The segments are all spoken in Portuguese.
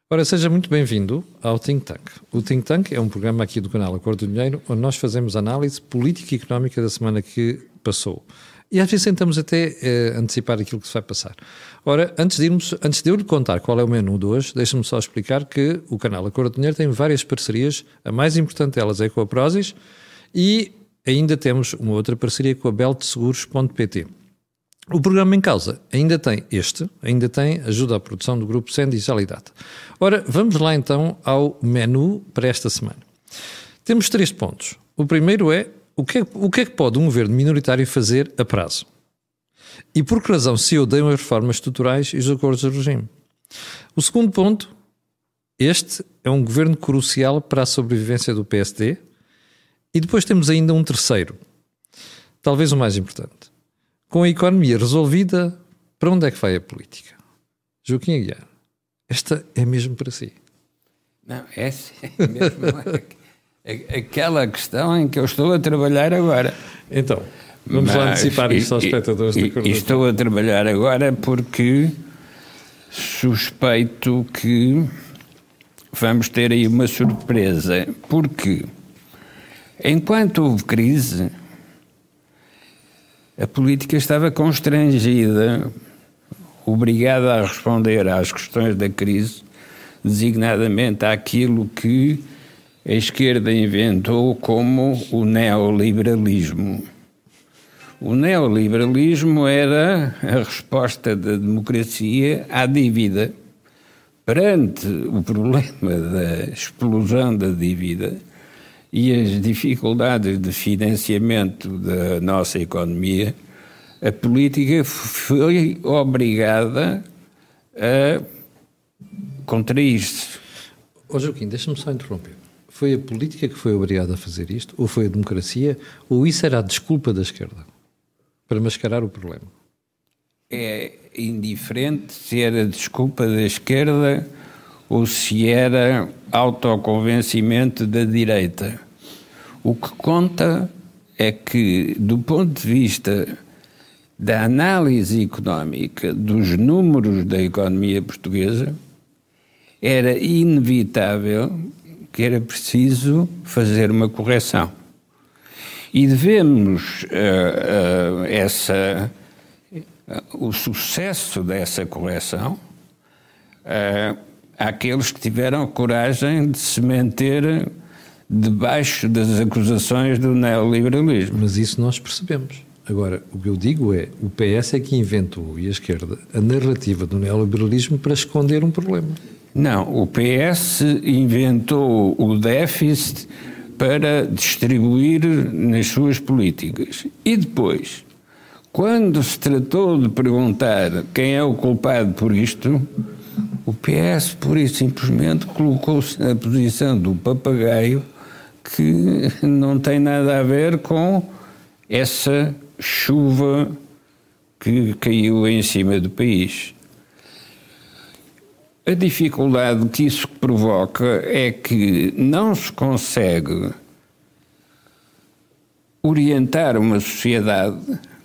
Ora, seja muito bem-vindo ao Think Tank. O Think Tank é um programa aqui do canal Acordo do Dinheiro, onde nós fazemos análise política e económica da semana que passou. E às vezes tentamos até antecipar aquilo que se vai passar. Ora, antes de eu lhe contar qual é o menu de hoje, deixa-me só explicar que o canal Acordo do Dinheiro tem várias parcerias. A mais importante delas é com a Prozis e ainda temos uma outra parceria com a beltseguros.pt. O programa em causa ainda tem ajuda à produção do grupo Sandy e Salidata. Ora, vamos lá então ao menu para esta semana. Temos 3 pontos. O primeiro é o que é que pode um governo minoritário fazer a prazo? E por que razão se odeiam as reformas estruturais e os acordos de regime? O segundo ponto, este é um governo crucial para a sobrevivência do PSD. E depois temos ainda um terceiro, talvez o mais importante. Com a economia resolvida, para onde é que vai a política? Joaquim Aguiar, esta é mesmo para si. Não, essa é mesmo aquela questão em que eu estou a trabalhar agora. Então, vamos lá antecipar isto aos espectadores da Acordo. Estou a trabalhar agora porque suspeito que vamos ter aí uma surpresa. Porque enquanto houve crise, a política estava constrangida, obrigada a responder às questões da crise, designadamente àquilo que a esquerda inventou como o neoliberalismo. O neoliberalismo era a resposta da democracia à dívida. Perante o problema da explosão da dívida e as dificuldades de financiamento da nossa economia, a política foi obrigada a contrair-se. Joaquim, deixa-me só interromper. Foi a política que foi obrigada a fazer isto? Ou foi a democracia? Ou isso era a desculpa da esquerda para mascarar o problema? É indiferente se era desculpa da esquerda ou se era autoconvencimento da direita. O que conta é que, do ponto de vista da análise económica dos números da economia portuguesa, era inevitável que era preciso fazer uma correção. E devemos o sucesso dessa correção àqueles que tiveram a coragem de se manter debaixo das acusações do neoliberalismo. Mas isso nós percebemos. Agora, o que eu digo é, o PS é que inventou, e a esquerda, a narrativa do neoliberalismo para esconder um problema. Não, o PS inventou o déficit para distribuir nas suas políticas. E depois, quando se tratou de perguntar quem é o culpado por isto, o PS, pura e simplesmente, colocou-se na posição do papagaio que não tem nada a ver com essa chuva que caiu em cima do país. A dificuldade que isso provoca é que não se consegue orientar uma sociedade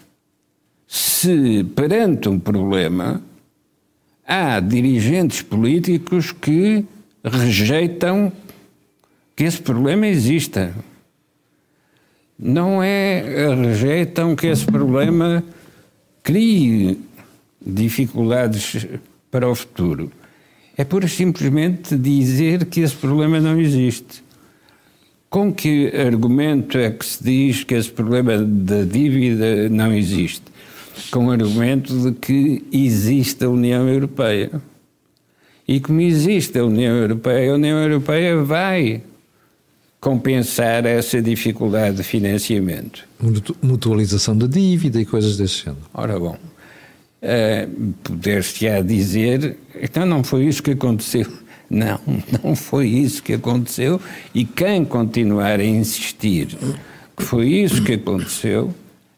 se, perante um problema, há dirigentes políticos que rejeitam que esse problema exista. Não rejeitam que esse problema crie dificuldades para o futuro. É pura e simplesmente dizer que esse problema não existe. Com que argumento é que se diz que esse problema da dívida não existe? Com o argumento de que existe a União Europeia. E como existe a União Europeia vai compensar essa dificuldade de financiamento. Mutualização da dívida e coisas desse género. Ora bom, poder-se-á dizer, então não foi isso que aconteceu. Não foi isso que aconteceu, e quem continuar a insistir que foi isso que aconteceu,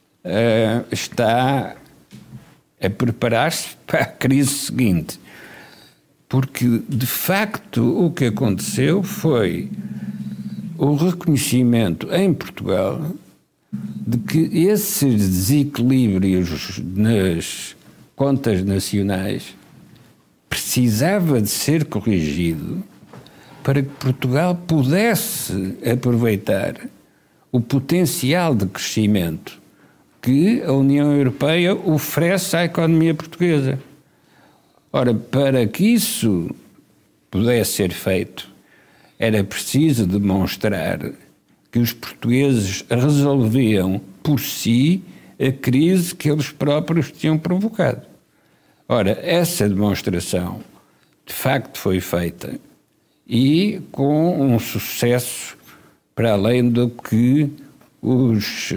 está a preparar-se para a crise seguinte. Porque, de facto, o que aconteceu foi o reconhecimento em Portugal de que esses desequilíbrios nas contas nacionais precisava de ser corrigido para que Portugal pudesse aproveitar o potencial de crescimento que a União Europeia oferece à economia portuguesa. Ora, para que isso pudesse ser feito, era preciso demonstrar que os portugueses resolviam por si a crise que eles próprios tinham provocado. Ora, essa demonstração de facto foi feita e com um sucesso para além do que os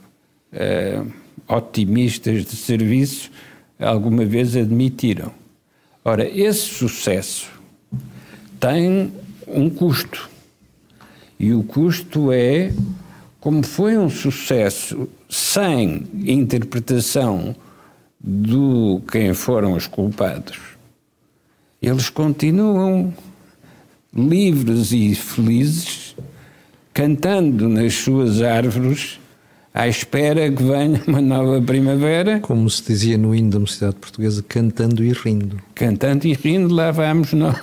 otimistas de serviço alguma vez admitiram. Ora, esse sucesso tem um custo. E o custo é, como foi um sucesso sem interpretação de quem foram os culpados, eles continuam livres e felizes, cantando nas suas árvores, à espera que venha uma nova primavera. Como se dizia no hino da Mocidade Portuguesa, cantando e rindo. Cantando e rindo, lá vamos nós.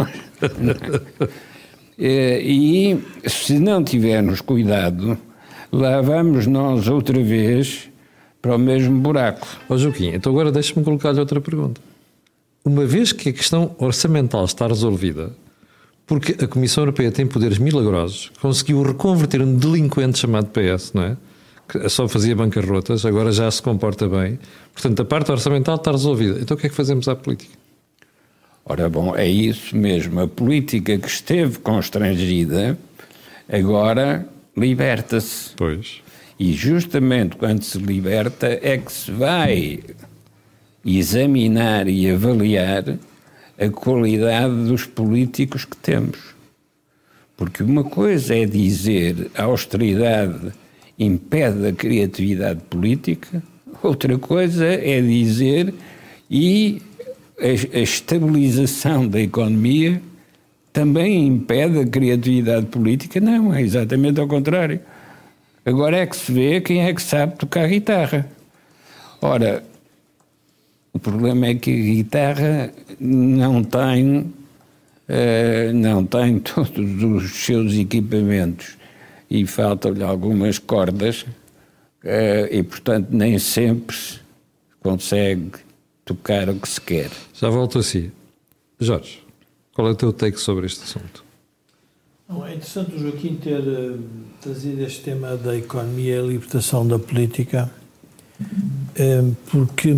E se não tivermos cuidado, lá vamos nós outra vez para o mesmo buraco. Ó Joaquim, então agora deixa-me colocar-lhe outra pergunta. Uma vez que a questão orçamental está resolvida, porque a Comissão Europeia tem poderes milagrosos, conseguiu reconverter um delinquente chamado PS, não é? Que só fazia bancarrotas, agora já se comporta bem. Portanto, a parte orçamental está resolvida. Então o que é que fazemos à política? Ora bom, é isso mesmo. A política que esteve constrangida agora liberta-se. Pois. E justamente quando se liberta é que se vai examinar e avaliar a qualidade dos políticos que temos. Porque uma coisa é dizer a austeridade impede a criatividade política, outra coisa é dizer e a estabilização da economia também impede a criatividade política. Não, é exatamente ao contrário. Agora é que se vê quem é que sabe tocar guitarra. Ora, o problema é que a guitarra não tem todos os seus equipamentos e faltam-lhe algumas cordas e, portanto, nem sempre consegue tocar o que se quer. Já volto a si. Jorge, qual é o teu take sobre este assunto? Não, é interessante o Joaquim ter trazido este tema da economia e a libertação da política, porque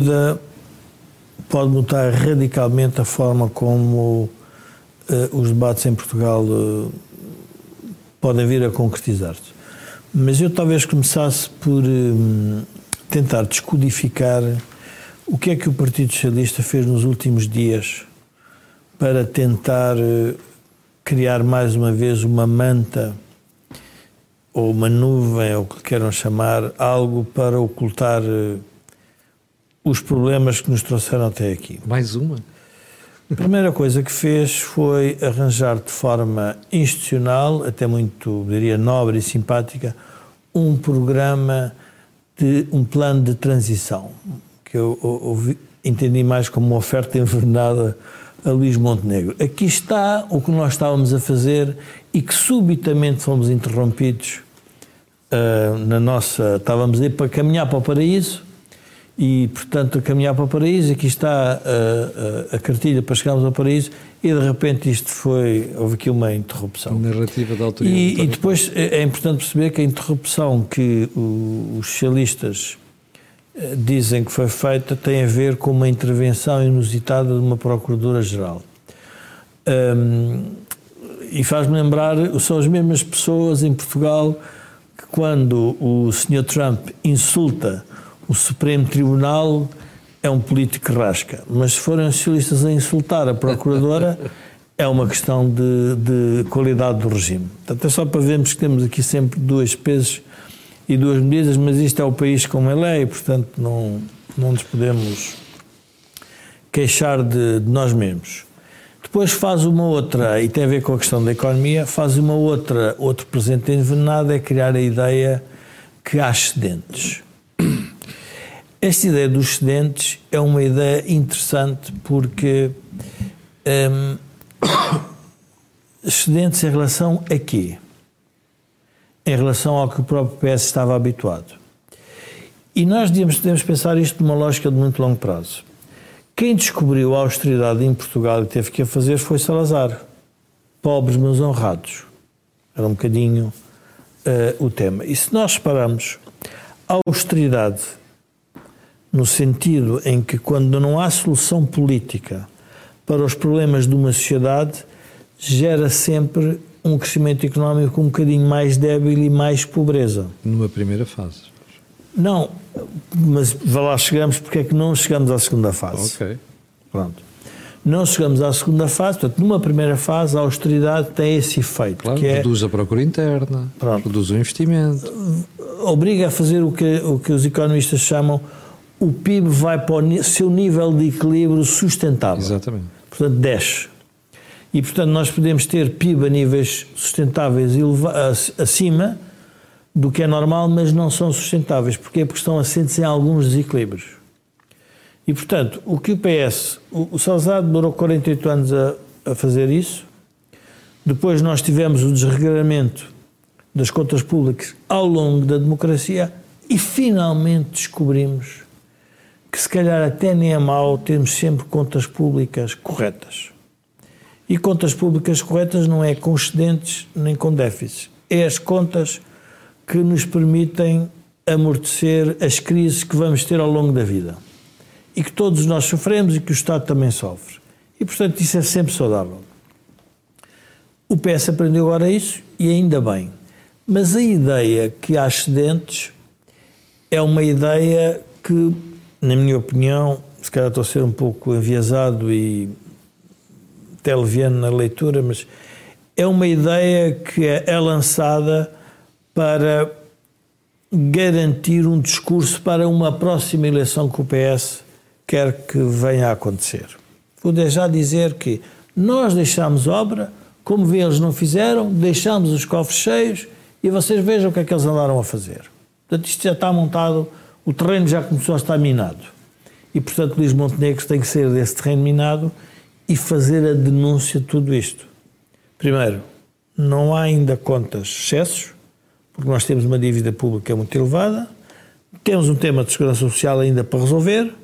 pode mudar radicalmente a forma como os debates em Portugal podem vir a concretizar-se. Mas eu talvez começasse por tentar descodificar o que é que o Partido Socialista fez nos últimos dias para tentar criar mais uma vez uma manta ou uma nuvem, ou o que queiram chamar, algo para ocultar os problemas que nos trouxeram até aqui. Mais uma? A primeira coisa que fez foi arranjar de forma institucional, até muito, diria, nobre e simpática, um programa um plano de transição, que eu entendi mais como uma oferta envenenada a Luís Montenegro. Aqui está o que nós estávamos a fazer e que subitamente fomos interrompidos estávamos a ir para caminhar para o paraíso e, portanto, a caminhar para o paraíso, aqui está a cartilha para chegarmos ao paraíso e, de repente, houve aqui uma interrupção. Narrativa da autoria. E depois é importante perceber que a interrupção que os socialistas dizem que foi feita tem a ver com uma intervenção inusitada de uma Procuradora-Geral. E faz-me lembrar, são as mesmas pessoas em Portugal que quando o Sr. Trump insulta o Supremo Tribunal é um político que rasca, mas se forem os socialistas a insultar a Procuradora é uma questão de qualidade do regime. Portanto, é só para vermos que temos aqui sempre dois pesos e duas medidas, mas isto é o país como ele é e, portanto, não nos podemos queixar de nós mesmos. Depois faz uma outra, e tem a ver com a questão da economia, faz outro presente envenenado, é criar a ideia que há excedentes. Esta ideia dos excedentes é uma ideia interessante porque Excedentes em relação a quê? Em relação ao que o próprio PS estava habituado. E nós devemos pensar isto numa lógica de muito longo prazo. Quem descobriu a austeridade em Portugal e teve que a fazer foi Salazar. Pobres mas honrados. Era um bocadinho o tema. E se nós repararmos, a austeridade, no sentido em que quando não há solução política para os problemas de uma sociedade, gera sempre um crescimento económico um bocadinho mais débil e mais pobreza. Numa primeira fase. Não, mas vá lá chegamos, porque é que não chegamos à segunda fase. Ok. Pronto. Não chegamos à segunda fase, portanto, numa primeira fase a austeridade tem esse efeito. Claro, que reduz a procura interna, reduz o investimento. Obriga a fazer o que os economistas chamam o PIB vai para o seu nível de equilíbrio sustentável. Exatamente. Portanto, desce. E, portanto, nós podemos ter PIB a níveis sustentáveis acima do que é normal, mas não são sustentáveis. Porquê? Porque estão assentes em alguns desequilíbrios. E, portanto, o que o PS... O Salazar demorou 48 anos a fazer isso. Depois nós tivemos o desregulamento das contas públicas ao longo da democracia e, finalmente, descobrimos que, se calhar, até nem é mau termos sempre contas públicas corretas. E contas públicas corretas não é com excedentes nem com déficits. É as contas que nos permitem amortecer as crises que vamos ter ao longo da vida. E que todos nós sofremos e que o Estado também sofre. E, portanto, isso é sempre saudável. O PS aprendeu agora isso e ainda bem. Mas a ideia que há excedentes é uma ideia que, na minha opinião, se calhar estou a ser um pouco enviesado e até leviano na leitura, mas é uma ideia que é lançada para garantir um discurso para uma próxima eleição que o PS quer que venha a acontecer. Vou já dizer que nós deixámos obra, como vê, eles não fizeram, deixámos os cofres cheios e vocês vejam o que é que eles andaram a fazer. Portanto, isto já está montado, o terreno já começou a estar minado. E, portanto, Luís Montenegro tem que sair desse terreno minado e fazer a denúncia de tudo isto. Primeiro, não há ainda contas excessos, porque nós temos uma dívida pública muito elevada, temos um tema de segurança social ainda para resolver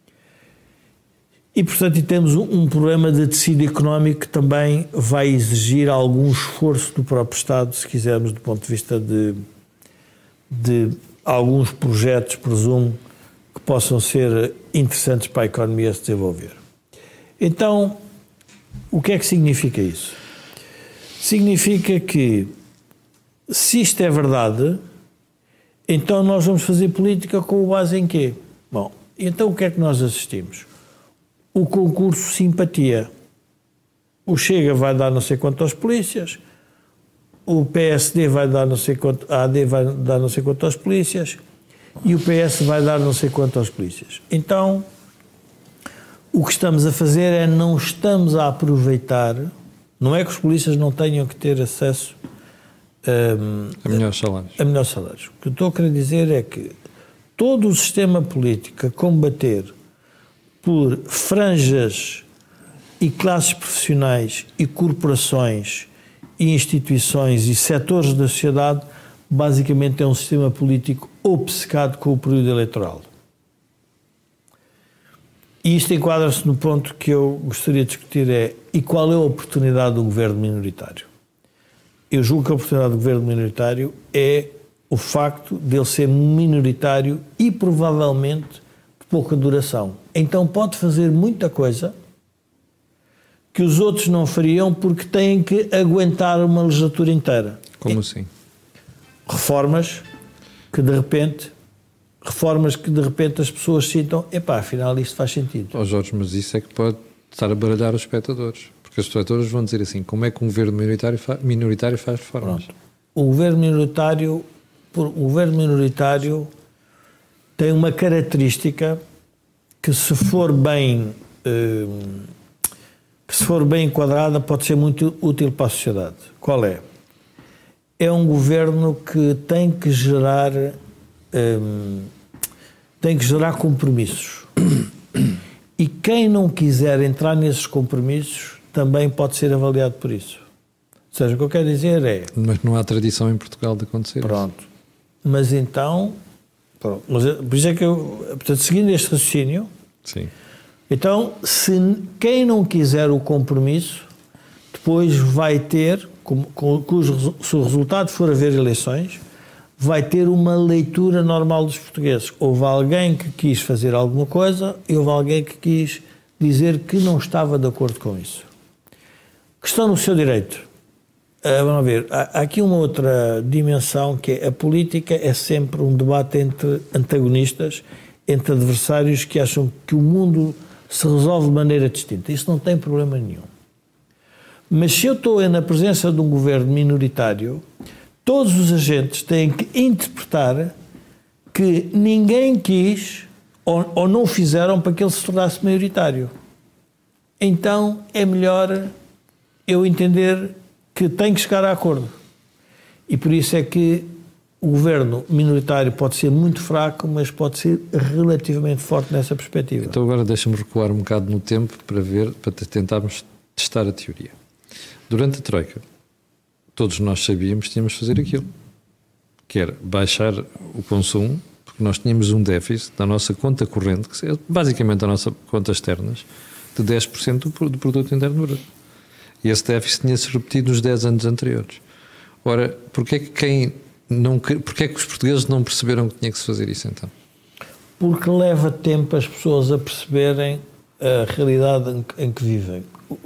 e, portanto, e temos um problema de tecido económico que também vai exigir algum esforço do próprio Estado, se quisermos, do ponto de vista de alguns projetos, presumo, que possam ser interessantes para a economia se desenvolver. Então, o que é que significa isso? Significa que, se isto é verdade, então nós vamos fazer política com base em quê? Bom, então o que é que nós assistimos? O concurso simpatia. O Chega vai dar não sei quanto aos polícias, o PSD vai dar não sei quanto, a AD vai dar não sei quanto aos polícias e o PS vai dar não sei quanto aos polícias. Então, o que estamos a fazer é não estamos a aproveitar, não é que os polícias não tenham que ter acesso a melhores salários. A melhores salários. O que eu estou a querer dizer é que todo o sistema político a combater por franjas e classes profissionais e corporações e instituições e setores da sociedade basicamente é um sistema político obcecado com o período eleitoral. E isto enquadra-se no ponto que eu gostaria de discutir e qual é a oportunidade do governo minoritário? Eu julgo que a oportunidade do governo minoritário é o facto de ele ser minoritário e provavelmente de pouca duração. Então pode fazer muita coisa que os outros não fariam porque têm que aguentar uma legislatura inteira. Como assim? Reformas que de repente as pessoas sintam, epá, afinal isto faz sentido. Oh Jorge, mas isso é que pode estar a baralhar os espectadores. Porque os espectadores vão dizer assim, como é que um governo minoritário faz reformas? Pronto. O governo minoritário tem uma característica que se for bem enquadrada pode ser muito útil para a sociedade. Qual é? É um governo que tem que gerar compromissos E quem não quiser entrar nesses compromissos também pode ser avaliado por isso. Ou seja, o que eu quero dizer é... Mas não há tradição em Portugal de acontecer Pronto. Isso. Mas então... Pronto. Mas, por isso é que eu... Portanto, seguindo este raciocínio... Sim. Então, quem não quiser o compromisso, depois vai ter, se o resultado for haver eleições, vai ter uma leitura normal dos portugueses. Houve alguém que quis fazer alguma coisa e houve alguém que quis dizer que não estava de acordo com isso. Que estão no seu direito. Vamos ver, há aqui uma outra dimensão, que é a política é sempre um debate entre antagonistas, entre adversários que acham que o mundo se resolve de maneira distinta. Isso não tem problema nenhum. Mas se eu estou na presença de um governo minoritário, todos os agentes têm que interpretar que ninguém quis ou não fizeram para que ele se tornasse maioritário. Então é melhor eu entender que tem que chegar a acordo. E por isso é que o governo minoritário pode ser muito fraco, mas pode ser relativamente forte nessa perspectiva. Então agora deixa-me recuar um bocado no tempo para tentarmos testar a teoria. Durante a Troika, todos nós sabíamos que tínhamos de fazer aquilo, que era baixar o consumo, porque nós tínhamos um déficit da nossa conta corrente, que é basicamente a nossa conta externas, de 10% do produto interno bruto. E esse déficit tinha-se repetido nos 10 anos anteriores. Ora, porquê é que os portugueses não perceberam que tinha que se fazer isso então? Porque leva tempo as pessoas a perceberem a realidade em que vivem.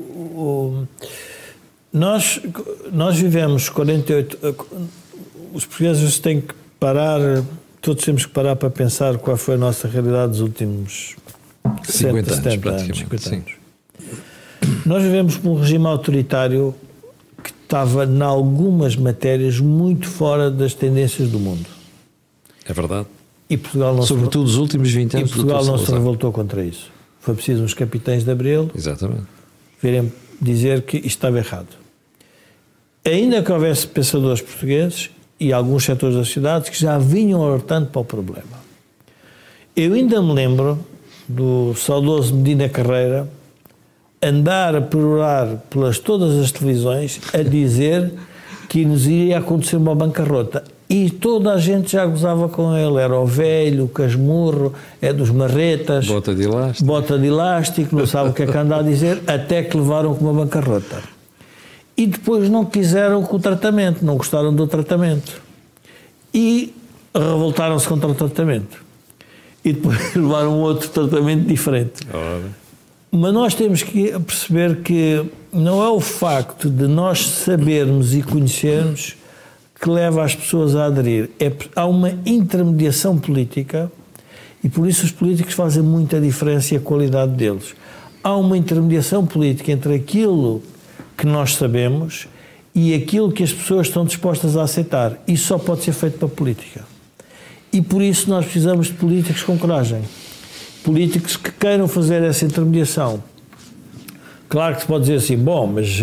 Nós vivemos 48... Os portugueses têm que parar, todos temos que parar para pensar qual foi a nossa realidade dos últimos 50 anos, 70 praticamente. 50 anos. Nós vivemos num regime autoritário que estava, em algumas matérias, muito fora das tendências do mundo. É verdade. E Portugal não Sobretudo os últimos 20 anos. E Portugal não se revoltou contra isso. Foi preciso uns capitães de Abril virem dizer que isto estava errado. Ainda que houvesse pensadores portugueses e alguns setores da sociedade que já vinham alertando para o problema. Eu ainda me lembro do saudoso Medina Carreira andar a perorar pelas todas as televisões a dizer que nos iria acontecer uma bancarrota. E toda a gente já gozava com ele. Era o velho, o casmurro, é dos marretas. Bota de elástico, não sabe o que é que anda a dizer, até que levaram com uma bancarrota. E depois não quiseram com o tratamento, não gostaram do tratamento. E revoltaram-se contra o tratamento. E depois levaram outro tratamento diferente. Mas nós temos que perceber que não é o facto de nós sabermos e conhecermos que leva as pessoas a aderir. Há uma intermediação política e por isso os políticos fazem muita diferença e a qualidade deles. Há uma intermediação política entre aquilo que nós sabemos e aquilo que as pessoas estão dispostas a aceitar. Isso só pode ser feito para a política. E por isso nós precisamos de políticos com coragem. Políticos que queiram fazer essa intermediação. Claro que se pode dizer assim, bom, mas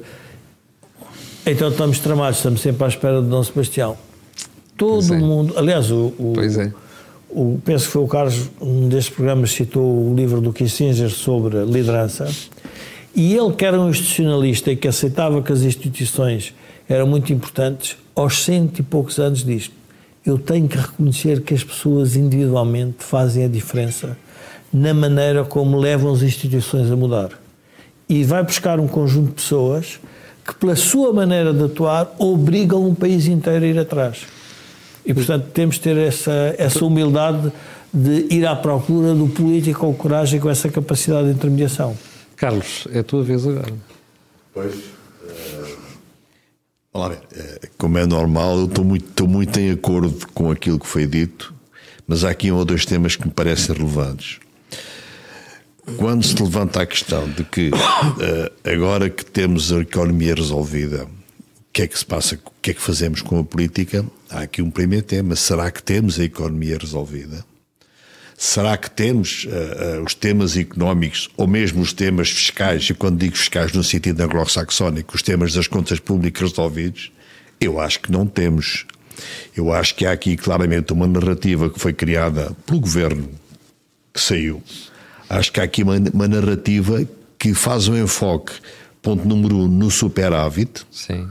então estamos tramados, estamos sempre à espera de Dom Sebastião. Todo o mundo, aliás, penso que foi o Carlos, um destes programas, citou o livro do Kissinger sobre liderança, e ele, que era um institucionalista e que aceitava que as instituições eram muito importantes, aos 100 e poucos anos diz: eu tenho que reconhecer que as pessoas individualmente fazem a diferença na maneira como levam as instituições a mudar. E vai buscar um conjunto de pessoas que, pela sua maneira de atuar, obrigam um país inteiro a ir atrás. E, portanto, temos de ter essa humildade de ir à procura do político com coragem, com essa capacidade de intermediação. Carlos, é a tua vez agora. Pois. Vamos lá ver. Como é normal, eu estou muito em acordo com aquilo que foi dito, mas há aqui um ou dois temas que me parecem relevantes. Quando se levanta a questão de que agora que temos a economia resolvida, o que é que se passa, o que é que fazemos com a política? Há aqui um primeiro tema: será que temos a economia resolvida? Será que temos os temas económicos ou mesmo os temas fiscais, e quando digo fiscais no sentido anglo-saxónico, os temas das contas públicas resolvidos? Eu acho que não temos. Eu acho que há aqui claramente uma narrativa que foi criada pelo governo que saiu Acho que há aqui uma narrativa que faz um enfoque, ponto número 1, no superávit. Sim.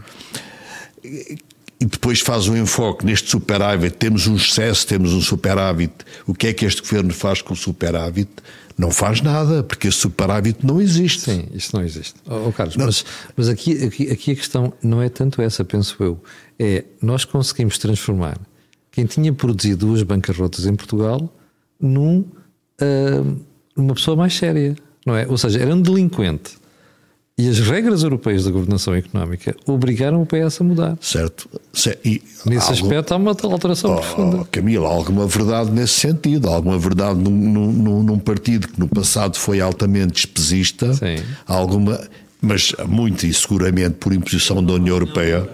E depois faz um enfoque neste superávit. Temos um excesso, temos um superávit. O que é que este governo faz com o superávit? Não faz nada, porque esse superávit não existe. Sim, isto não existe. Carlos, mas aqui a questão não é tanto essa, penso eu. É, nós conseguimos transformar quem tinha produzido 2 bancarrotas em Portugal numa pessoa mais séria, não é? Ou seja, era um delinquente. E as regras europeias da governação económica obrigaram o PS a mudar. Certo. Nesse aspecto há uma alteração profunda. Camilo, há alguma verdade nesse sentido. Há alguma verdade num partido que no passado foi altamente despesista. Sim. Há alguma, mas muito e seguramente por imposição da União Europeia.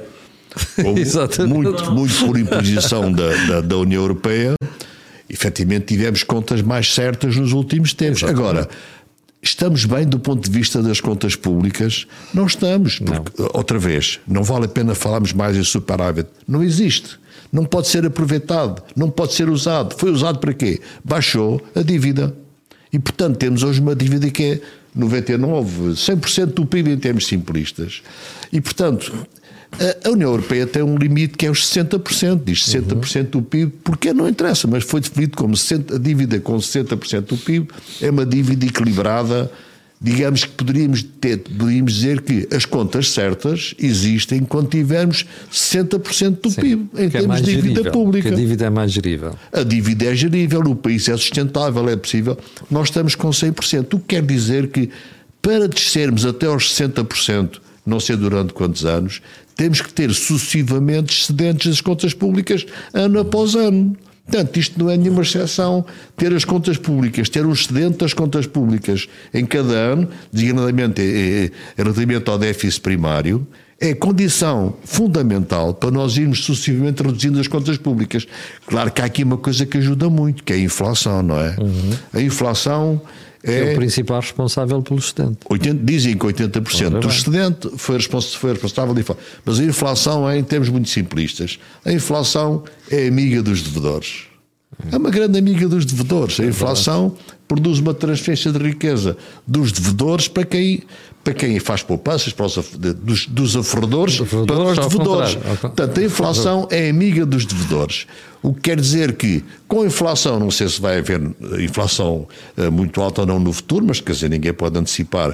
muito por imposição da União Europeia. Efetivamente tivemos contas mais certas nos últimos tempos. Exatamente. Agora, estamos bem do ponto de vista das contas públicas? Não estamos. Porque, outra vez, não vale a pena falarmos mais em superávit. Não existe. Não pode ser aproveitado. Não pode ser usado. Foi usado para quê? Baixou a dívida. E, portanto, temos hoje uma dívida que é 99%, 100% do PIB em termos simplistas. E, portanto, a União Europeia tem um limite que é os 60%, diz 60% do PIB, porque não interessa, mas foi definido como a dívida com 60% do PIB é uma dívida equilibrada. Digamos que poderíamos dizer que as contas certas existem quando tivermos 60% do PIB em termos de dívida pública. A dívida é mais gerível. A dívida é gerível, o país é sustentável, é possível. Nós estamos com 100%, o que quer dizer que para descermos até aos 60%, não sei durante quantos anos, temos que ter sucessivamente excedentes das contas públicas ano após ano. Portanto, isto não é nenhuma exceção. Ter as contas públicas, ter um excedente das contas públicas em cada ano, designadamente relativamente ao déficit primário, é condição fundamental para nós irmos sucessivamente reduzindo as contas públicas. Claro que há aqui uma coisa que ajuda muito, que é a inflação, não é? A inflação é o principal responsável pelo excedente. Dizem que 80% do excedente foi responsável de inflação. Mas a inflação é, em termos muito simplistas, a inflação é amiga dos devedores. É uma grande amiga dos devedores. A inflação produz uma transferência de riqueza dos devedores para quem faz poupanças, dos aforradores para os devedores. Portanto, a inflação é amiga dos devedores. O que quer dizer que, com a inflação, não sei se vai haver inflação muito alta ou não no futuro, mas quer dizer, ninguém pode antecipar.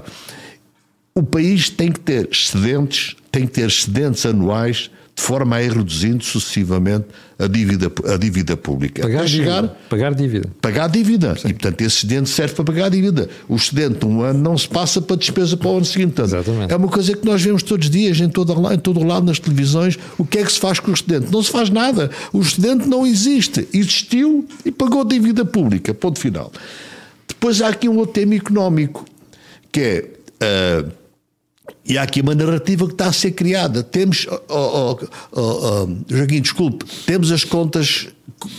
O país tem que ter excedentes anuais, de forma a ir reduzindo sucessivamente a dívida pública. Pagar dívida. Pagar dívida. Sim. E, portanto, esse excedente serve para pagar a dívida. O excedente de um ano não se passa para despesa para o ano seguinte. Portanto, é uma coisa que nós vemos todos os dias, em todo o lado, nas televisões. O que é que se faz com o excedente? Não se faz nada. O excedente não existe. Existiu e pagou dívida pública. Ponto final. Depois há aqui um outro tema económico, que é... E há aqui uma narrativa que está a ser criada. Temos, Joaquim, desculpe, temos as contas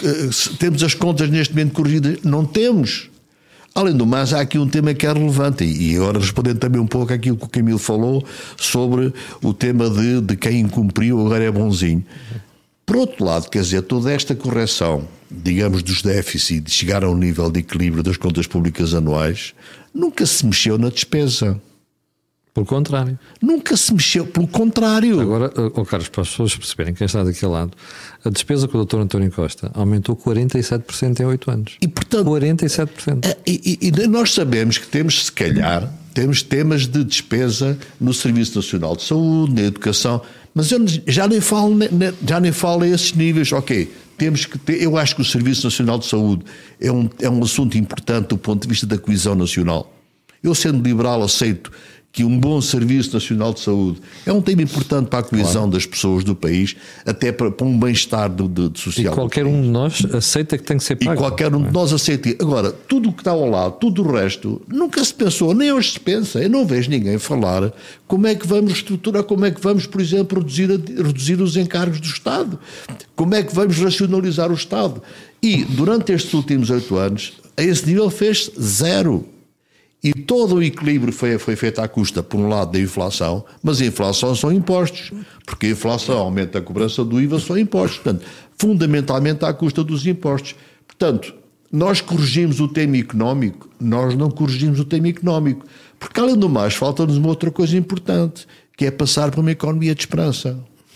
neste momento corrigidas? Não temos. Além do mais, há aqui um tema que é relevante, e agora respondendo também um pouco àquilo que o Camilo falou sobre o tema de quem incumpriu agora é bonzinho. Por outro lado, quer dizer, toda esta correção, digamos, dos déficits, de chegar a um nível de equilíbrio das contas públicas anuais, nunca se mexeu na despesa. Pelo contrário. Nunca se mexeu, pelo contrário. Agora, Carlos, para as pessoas perceberem, quem está daquele lado, a despesa com o Dr. António Costa aumentou 47% em 8 anos. E, portanto, 47%. E nós sabemos que temos, se calhar, temos temas de despesa no Serviço Nacional de Saúde, na educação, mas eu já nem falo a esses níveis. Ok, temos que ter, eu acho que o Serviço Nacional de Saúde é um assunto importante do ponto de vista da coesão nacional. Eu, sendo liberal, aceito que um bom Serviço Nacional de Saúde é um tema importante para a coesão das pessoas do país, até para um bem-estar social. E qualquer um de nós aceita que tem que ser pago. E qualquer um de nós aceita. Agora, tudo o que está ao lado, tudo o resto, nunca se pensou, nem hoje se pensa. Eu não vejo ninguém falar como é que vamos reestruturar, como é que vamos, por exemplo, reduzir os encargos do Estado, como é que vamos racionalizar o Estado. E, durante estes últimos 8 anos, a esse nível fez zero. E todo o equilíbrio foi feito à custa, por um lado, da inflação, mas a inflação são impostos, porque a inflação aumenta a cobrança do IVA, são impostos. Portanto, fundamentalmente à custa dos impostos. Portanto, Nós corrigimos o tema económico? Nós não corrigimos o tema económico. Porque, além do mais, falta-nos uma outra coisa importante, que é passar para uma economia de esperança.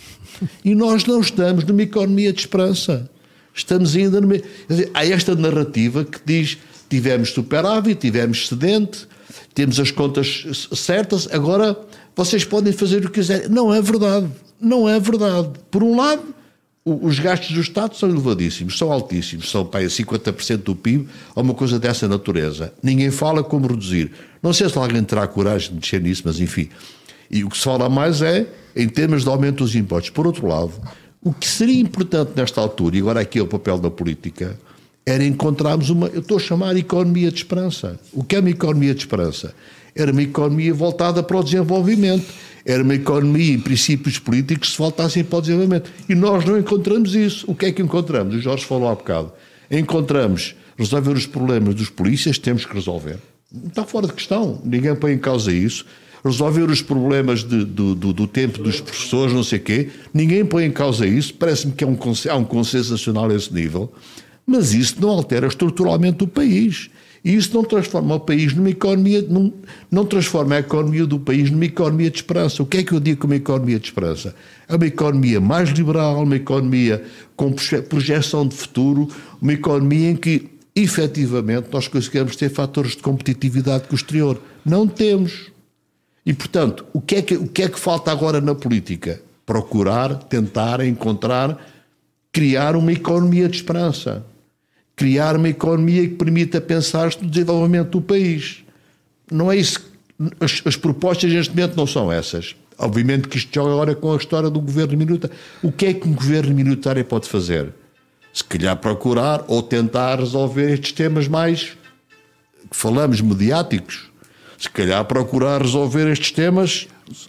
E nós não estamos numa economia de esperança. Estamos ainda numa... Há esta narrativa que diz: tivemos superávit, tivemos excedente, temos as contas certas, agora vocês podem fazer o que quiserem. Não é verdade. Não é verdade. Por um lado, os gastos do Estado são elevadíssimos, são altíssimos, são para 50% do PIB, ou uma coisa dessa natureza. Ninguém fala como reduzir. Não sei se alguém terá coragem de mexer nisso, mas enfim. E o que se fala mais é em termos de aumento dos impostos. Por outro lado, o que seria importante nesta altura, e agora aqui é o papel da política, era encontrarmos uma... Eu estou a chamar economia de esperança. O que é uma economia de esperança? Era uma economia voltada para o desenvolvimento. Era uma economia em princípios políticos que se voltassem para o desenvolvimento. E nós não encontramos isso. O que é que encontramos? O Jorge falou há bocado. Encontramos resolver os problemas dos polícias, temos que resolver. Não está fora de questão. Ninguém põe em causa isso. Resolver os problemas do tempo dos professores, não sei o quê. Ninguém põe em causa isso. Parece-me que há um consenso nacional a esse nível. Mas isso não altera estruturalmente o país. E isso não transforma o país numa economia, não transforma a economia do país numa economia de esperança. O que é que eu digo com uma economia de esperança? É uma economia mais liberal, uma economia com projeção de futuro, uma economia em que, efetivamente, nós conseguimos ter fatores de competitividade com o exterior. Não temos. E, portanto, o que é que falta agora na política? Procurar, tentar, encontrar, criar uma economia de esperança. Criar uma economia que permita pensar no desenvolvimento do país. Não é isso. As propostas neste momento não são essas. Obviamente que isto joga agora com a história do governo minoritário. O que é que um governo minoritário pode fazer? Se calhar procurar ou tentar resolver estes temas mais, que falamos, mediáticos. Se calhar procurar resolver estes temas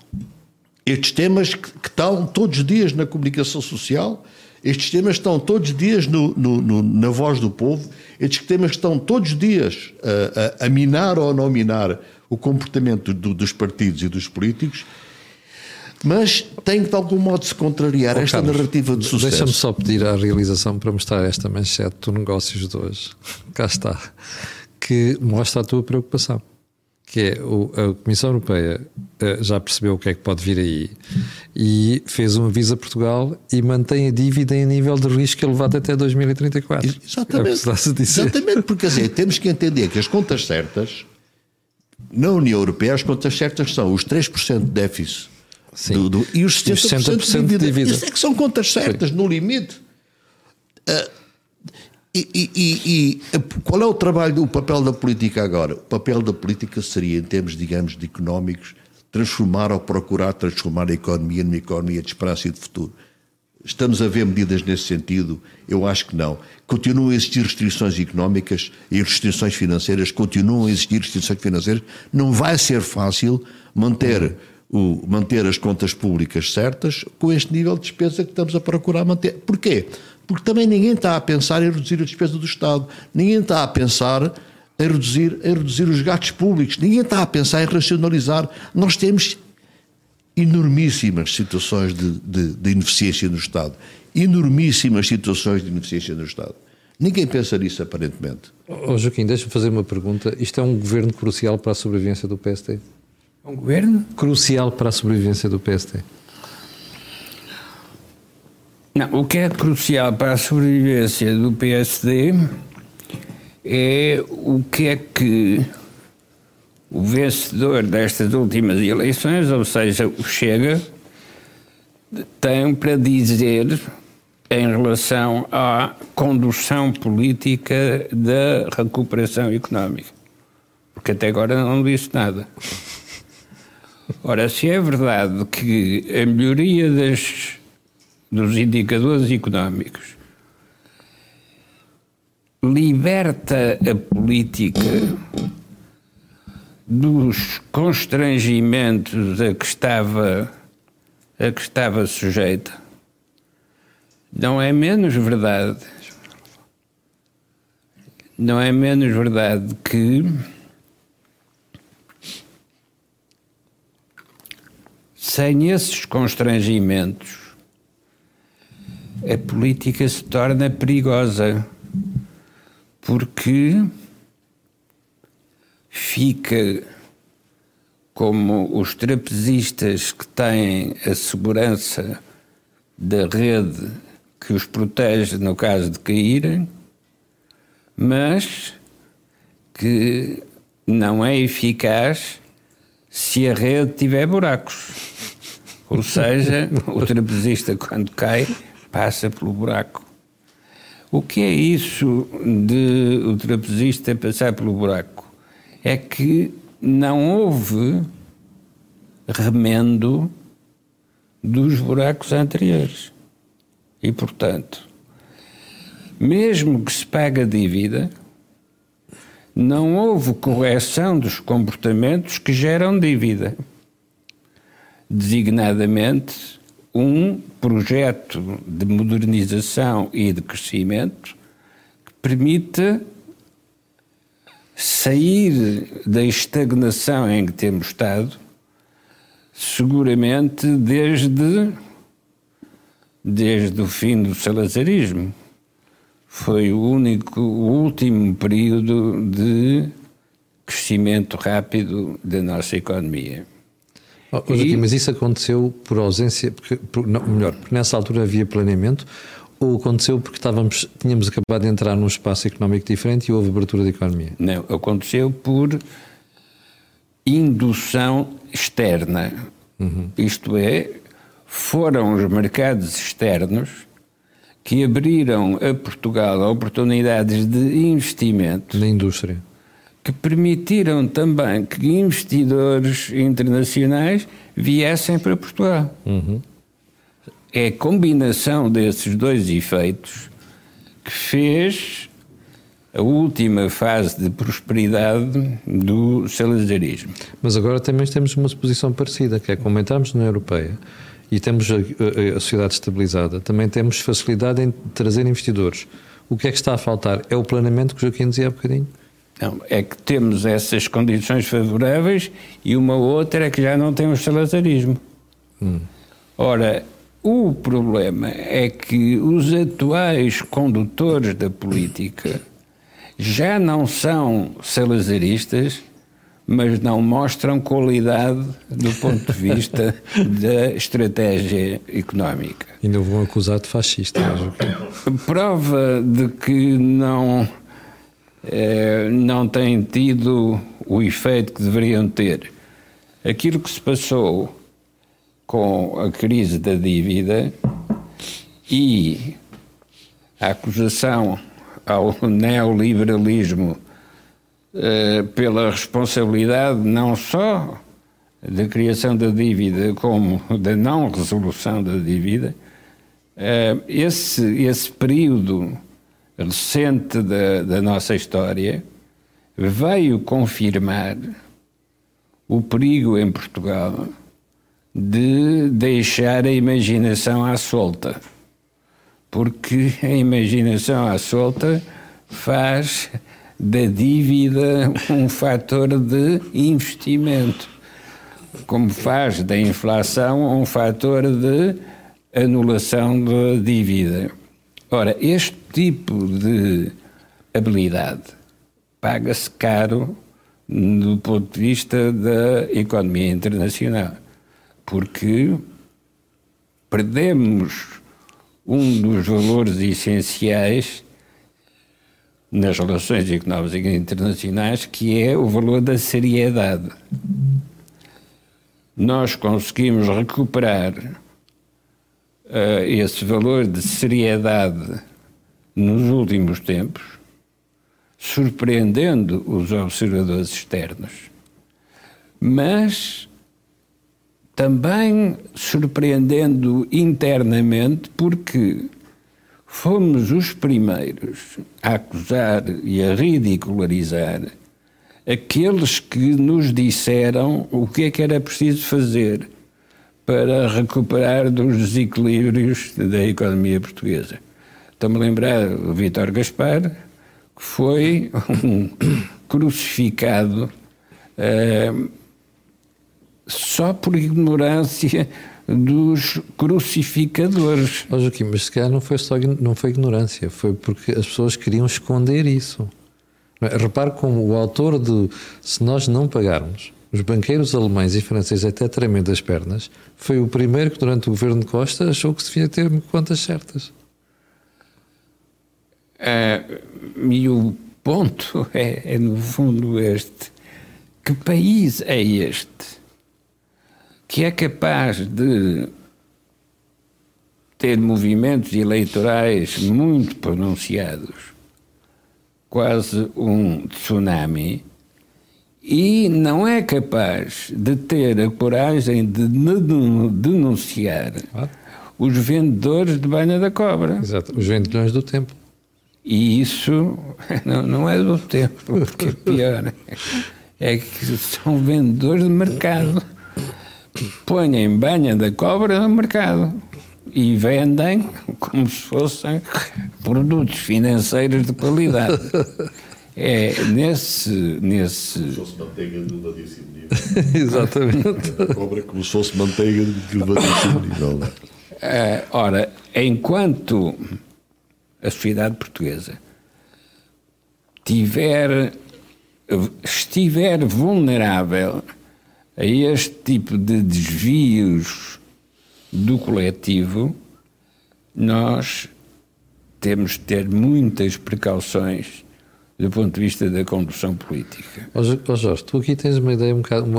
que estão todos os dias na comunicação social. Estes temas estão todos os dias na voz do povo. Estes temas estão todos os dias a minar ou a não minar o comportamento dos partidos e dos políticos, mas tem que de algum modo se contrariar esta Carlos, narrativa de sucesso. Deixa-me só pedir à realização para mostrar esta manchete do Negócios de hoje. Cá está. Que mostra a tua preocupação. Que é a Comissão Europeia já percebeu o que é que pode vir aí e fez um aviso a Portugal e mantém a dívida em nível de risco elevado até 2034. Exatamente. Exatamente, porque assim, temos que entender que as contas certas, na União Europeia, as contas certas são os 3% de déficit e os 60% de dívida. Isso é que são contas certas, no limite. E qual é o papel da política agora? O papel da política seria, em termos, digamos, de económicos, transformar ou procurar transformar a economia numa economia de esperança e de futuro. Estamos a ver medidas nesse sentido? Eu acho que não. Continuam a existir restrições económicas e restrições financeiras, continuam a existir restrições financeiras. Não vai ser fácil manter as contas públicas certas com este nível de despesa que estamos a procurar manter. Porquê? Porque também ninguém está a pensar em reduzir a despesa do Estado, ninguém está a pensar em reduzir os gastos públicos, ninguém está a pensar em racionalizar. Nós temos enormíssimas situações de ineficiência no Estado, enormíssimas situações de ineficiência no Estado. Ninguém pensa nisso, aparentemente. Joaquim, deixa-me fazer uma pergunta. Isto é um governo crucial para a sobrevivência do PST? Um governo? Crucial para a sobrevivência do PST. Não, o que é crucial para a sobrevivência do PSD é o que é que o vencedor destas últimas eleições, ou seja, o Chega, tem para dizer em relação à condução política da recuperação económica. Porque até agora não disse nada. Ora, se é verdade que a melhoria dos indicadores económicos liberta a política dos constrangimentos a que estava sujeita, não é menos verdade que sem esses constrangimentos a política se torna perigosa, porque fica como os trapezistas que têm a segurança da rede que os protege no caso de caírem, mas que não é eficaz se a rede tiver buracos. Ou seja, o trapezista quando cai passa pelo buraco. O que é isso de o trapezista passar pelo buraco? É que não houve remendo dos buracos anteriores. E, portanto, mesmo que se pague a dívida, não houve correção dos comportamentos que geram dívida. Designadamente, um projeto de modernização e de crescimento que permita sair da estagnação em que temos estado, seguramente desde o fim do salazarismo. Foi o último período de crescimento rápido da nossa economia. Mas isso aconteceu por ausência, porque nessa altura havia planeamento, ou aconteceu porque tínhamos acabado de entrar num espaço económico diferente e houve abertura da economia? Não, aconteceu por indução externa. Isto é, foram os mercados externos que abriram a Portugal oportunidades de investimento na indústria, que permitiram também que investidores internacionais viessem para Portugal. É a combinação desses dois efeitos que fez a última fase de prosperidade do salazarismo. Mas agora também temos uma posição parecida, que é como entramos na União Europeia e temos a sociedade estabilizada, também temos facilidade em trazer investidores. O que é que está a faltar? É o planeamento que o Joaquim dizia há bocadinho? Não, é que temos essas condições favoráveis e uma outra é que já não temos salazarismo. Ora, o problema é que os atuais condutores da política já não são salazaristas, mas não mostram qualidade do ponto de vista da estratégia económica. Ainda vão acusar de fascista. Prova de que não têm tido o efeito que deveriam ter. Aquilo que se passou com a crise da dívida e a acusação ao neoliberalismo pela responsabilidade não só da criação da dívida como da não resolução da dívida, esse período recente da nossa história veio confirmar o perigo em Portugal de deixar a imaginação à solta, porque a imaginação à solta faz da dívida um fator de investimento, como faz da inflação um fator de anulação da dívida. Ora, este tipo de habilidade paga-se caro do ponto de vista da economia internacional, porque perdemos um dos valores essenciais nas relações económicas internacionais, que é o valor da seriedade. Nós conseguimos recuperar esse valor de seriedade nos últimos tempos, surpreendendo os observadores externos, mas também surpreendendo internamente, porque fomos os primeiros a acusar e a ridicularizar aqueles que nos disseram o que é que era preciso fazer para recuperar dos desequilíbrios da economia portuguesa. Estou-me a lembrar o Vítor Gaspar, que foi um crucificado só por ignorância dos crucificadores. Joaquim, mas se calhar não foi ignorância, foi porque as pessoas queriam esconder isso. Repare como o autor de Se Nós Não Pagarmos, os banqueiros alemães e franceses até tremem das pernas, foi o primeiro que durante o governo de Costa achou que se devia ter contas certas. E o ponto é no fundo este. Que país é este que é capaz de ter movimentos eleitorais muito pronunciados, quase um tsunami, e não é capaz de ter a coragem de denunciar os vendedores de banha da cobra? Exato, os vendilhões do tempo. E isso não é do tempo, porque pior é que são vendedores de mercado. Põem banha da cobra no mercado e vendem como se fossem produtos financeiros de qualidade. É nesse... Como se fosse manteiga de elevadíssimo nível. Exatamente. Cobra como se fosse manteiga de elevadíssimo nível. Ora, enquanto a sociedade portuguesa estiver vulnerável a este tipo de desvios do coletivo, nós temos de ter muitas precauções do ponto de vista da condução política. Jorge, tu aqui tens uma ideia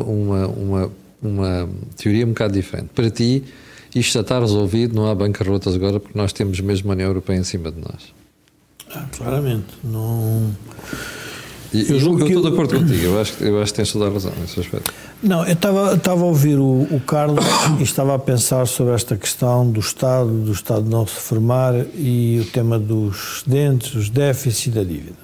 uma teoria um bocado diferente. Para ti, isto já está resolvido, não há bancarrotas agora, porque nós temos mesmo a União Europeia em cima de nós. Claramente, não... Eu estou de acordo contigo, eu acho que tens toda a razão nesse aspecto. Não, eu estava a ouvir o Carlos e estava a pensar sobre esta questão do Estado não se reformar e o tema dos excedentes, os déficits e da dívida.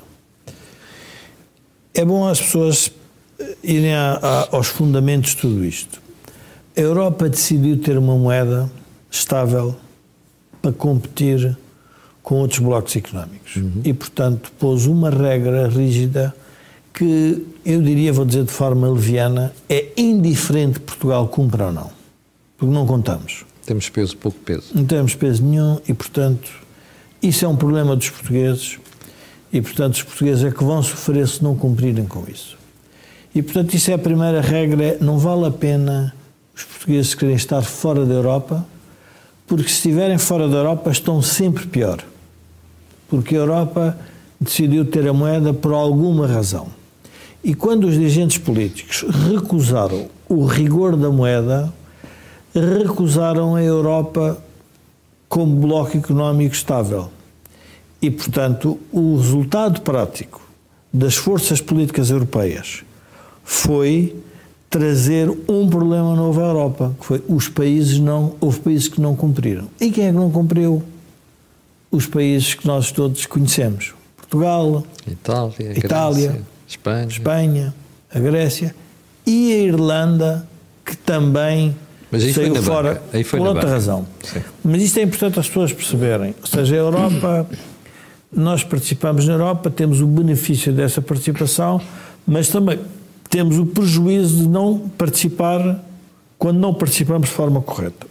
É bom as pessoas irem aos fundamentos de tudo isto. A Europa decidiu ter uma moeda estável para competir com outros blocos económicos. E, portanto, pôs uma regra rígida que, eu diria, vou dizer de forma leviana, é indiferente Portugal cumpra ou não. Porque não contamos. Temos peso, pouco peso. Não temos peso nenhum e, portanto, isso é um problema dos portugueses e, portanto, os portugueses é que vão sofrer se não cumprirem com isso. E, portanto, isso é a primeira regra. Não vale a pena os portugueses querem estar fora da Europa, porque se estiverem fora da Europa estão sempre pior. Porque a Europa decidiu ter a moeda por alguma razão. E quando os dirigentes políticos recusaram o rigor da moeda, recusaram a Europa como bloco económico estável. E, portanto, o resultado prático das forças políticas europeias foi trazer um problema novo à Europa, que foi houve países que não cumpriram. E quem é que não cumpriu? Os países que nós todos conhecemos. Portugal, Itália, Grécia, Espanha, a Grécia e a Irlanda, que também saiu fora por outra razão. Sim. Mas isto é importante as pessoas perceberem. Ou seja, a Europa, nós participamos na Europa, temos o benefício dessa participação, mas também temos o prejuízo de não participar quando não participamos de forma correta.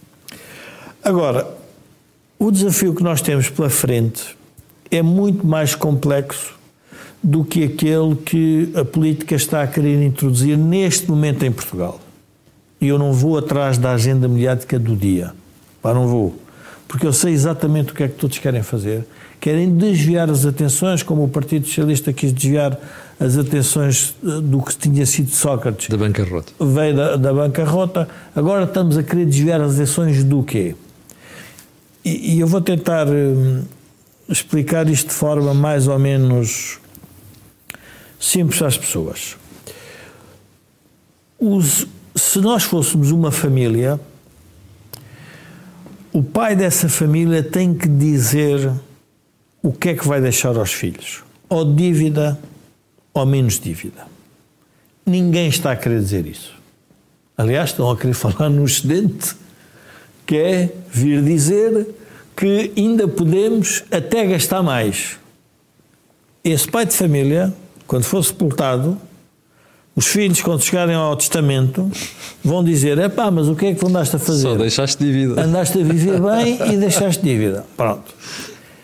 Agora, o desafio que nós temos pela frente é muito mais complexo do que aquele que a política está a querer introduzir neste momento em Portugal. E eu não vou atrás da agenda mediática do dia. Não vou. Porque eu sei exatamente o que é que todos querem fazer. Querem desviar as atenções, como o Partido Socialista quis desviar as atenções do que tinha sido Sócrates. Da bancarrota. Veio da bancarrota. Agora estamos a querer desviar as atenções do quê? E eu vou tentar explicar isto de forma mais ou menos simples às pessoas. Se nós fôssemos uma família, o pai dessa família tem que dizer o que é que vai deixar aos filhos. Ou dívida, ou menos dívida. Ninguém está a querer dizer isso. Aliás, estão a querer falar no excedente, que é vir dizer que ainda podemos até gastar mais. Esse pai de família, quando for sepultado, os filhos, quando chegarem ao testamento, vão dizer: mas o que é que tu andaste a fazer? Só deixaste dívida. Andaste a viver bem e deixaste dívida. Pronto.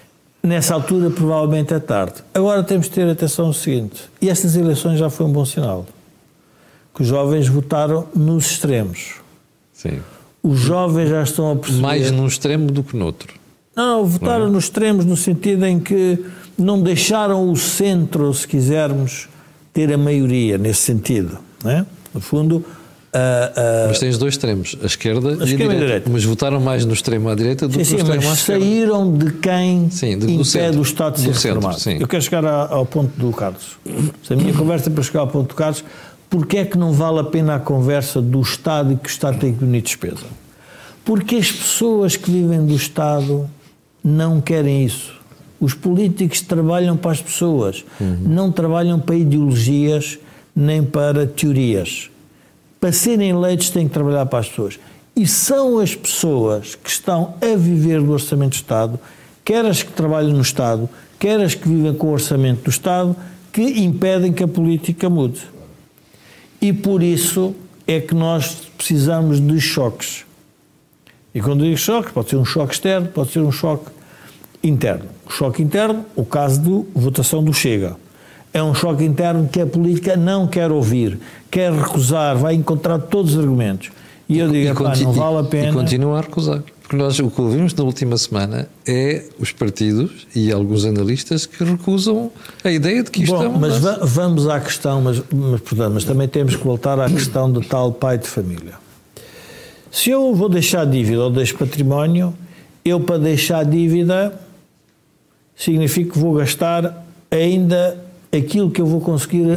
Nessa altura, provavelmente é tarde. Agora temos de ter atenção ao seguinte, e estas eleições já foi um bom sinal, que os jovens votaram nos extremos. Sim. Os jovens já estão a perceber... Mais num extremo do que noutro. Não, votaram nos extremos no sentido em que não deixaram o centro, se quisermos, ter a maioria nesse sentido. Não é? No fundo... Mas tens dois extremos, a esquerda e a direita. Mas votaram mais no extremo à direita do que no extremo à esquerda. Saíram de quem impede o Estado de ser reformado. Sim. Eu quero chegar ao ponto do Carlos. A minha conversa é para chegar ao ponto do Carlos. Porquê é que não vale a pena a conversa do Estado e que o Estado tem que diminuir despesa? Porque as pessoas que vivem do Estado não querem isso. Os políticos trabalham para as pessoas, não trabalham para ideologias nem para teorias. Para serem eleitos têm que trabalhar para as pessoas. E são as pessoas que estão a viver do Orçamento do Estado, quer as que trabalham no Estado, quer as que vivem com o Orçamento do Estado, que impedem que a política mude. E por isso é que nós precisamos de choques. E quando digo choques, pode ser um choque externo, pode ser um choque interno. O choque interno, o caso da votação do Chega. É um choque interno que a política não quer ouvir, quer recusar, vai encontrar todos os argumentos. E eu digo, não vale a pena... E continua a recusar. Porque nós, o que ouvimos na última semana é os partidos e alguns analistas que recusam a ideia de que isto é uma... Mas vamos à questão, mas também temos que voltar à questão do tal pai de família. Se eu vou deixar dívida ou deixo património, eu para deixar dívida significa que vou gastar ainda aquilo que eu vou conseguir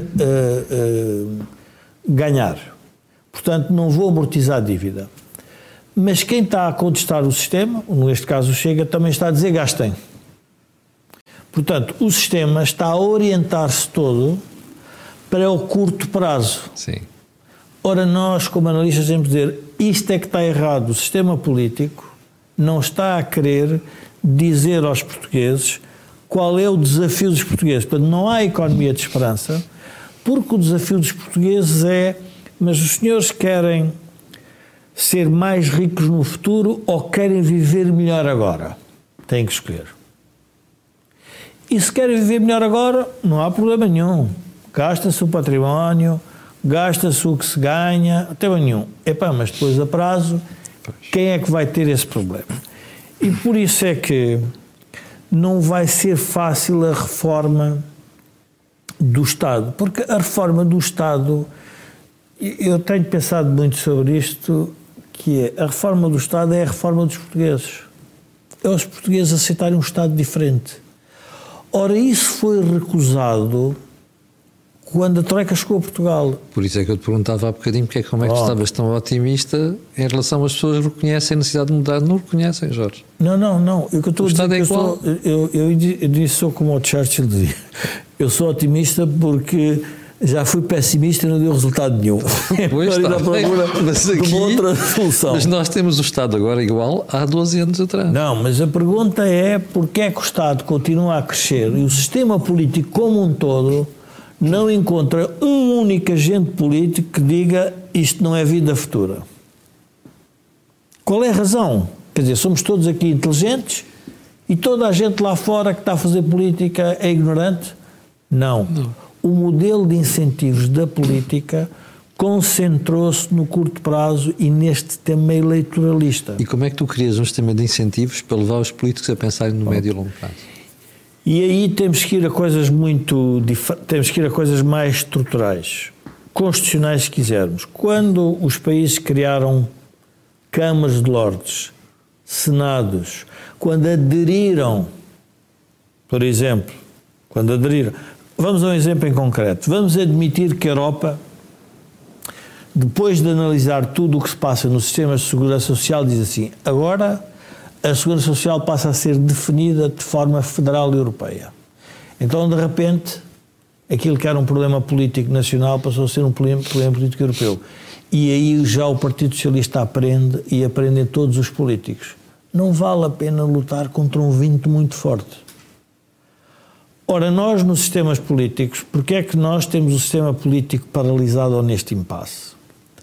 ganhar. Portanto, não vou amortizar a dívida. Mas quem está a contestar o sistema, neste caso o Chega, também está a dizer gastem. Portanto, o sistema está a orientar-se todo para o curto prazo. Sim. Ora, nós, como analistas, temos de dizer isto é que está errado. O sistema político não está a querer dizer aos portugueses qual é o desafio dos portugueses. Portanto, não há economia de esperança, porque o desafio dos portugueses é, mas os senhores querem ser mais ricos no futuro ou querem viver melhor agora? Têm que escolher. E se querem viver melhor agora, não há problema nenhum. Gasta-se o património, gasta-se o que se ganha, até nenhum. Mas depois a prazo, quem é que vai ter esse problema? E por isso é que não vai ser fácil a reforma do Estado, porque a reforma do Estado, eu tenho pensado muito sobre isto, que é, a reforma do Estado é a reforma dos portugueses. É os portugueses aceitarem um Estado diferente. Ora, isso foi recusado quando a Troika chegou a Portugal. Por isso é que eu te perguntava há bocadinho como é que tu estavas tão otimista em relação às pessoas que reconhecem a necessidade de mudar. Não reconhecem, Jorge. Não. O Estado é igual. Eu disse, sou como o Churchill dizia. Eu sou otimista porque já fui pessimista e não deu resultado nenhum. Pois está. Mas aqui, uma outra solução. Mas nós temos o Estado agora igual há 12 anos atrás. Não, mas a pergunta é porque é que o Estado continua a crescer e o sistema político como um todo não encontra um único agente político que diga isto não é vida futura. Qual é a razão? Quer dizer, somos todos aqui inteligentes e toda a gente lá fora que está a fazer política é ignorante? Não. O modelo de incentivos da política concentrou-se no curto prazo e neste tema eleitoralista. E como é que tu crias um sistema de incentivos para levar os políticos a pensarem no médio e longo prazo? E aí temos que ir a coisas temos que ir a coisas mais estruturais, constitucionais se quisermos. Quando os países criaram câmaras de lordes, senados, quando aderiram, por exemplo, vamos a um exemplo em concreto, vamos admitir que a Europa, depois de analisar tudo o que se passa no sistema de segurança social, diz assim, agora a segurança social passa a ser definida de forma federal e europeia. Então, de repente, aquilo que era um problema político nacional passou a ser um problema político europeu. E aí já o Partido Socialista aprende e aprendem todos os políticos. Não vale a pena lutar contra um vento muito forte. Ora, nós nos sistemas políticos, porque é que nós temos o sistema político paralisado ou neste impasse?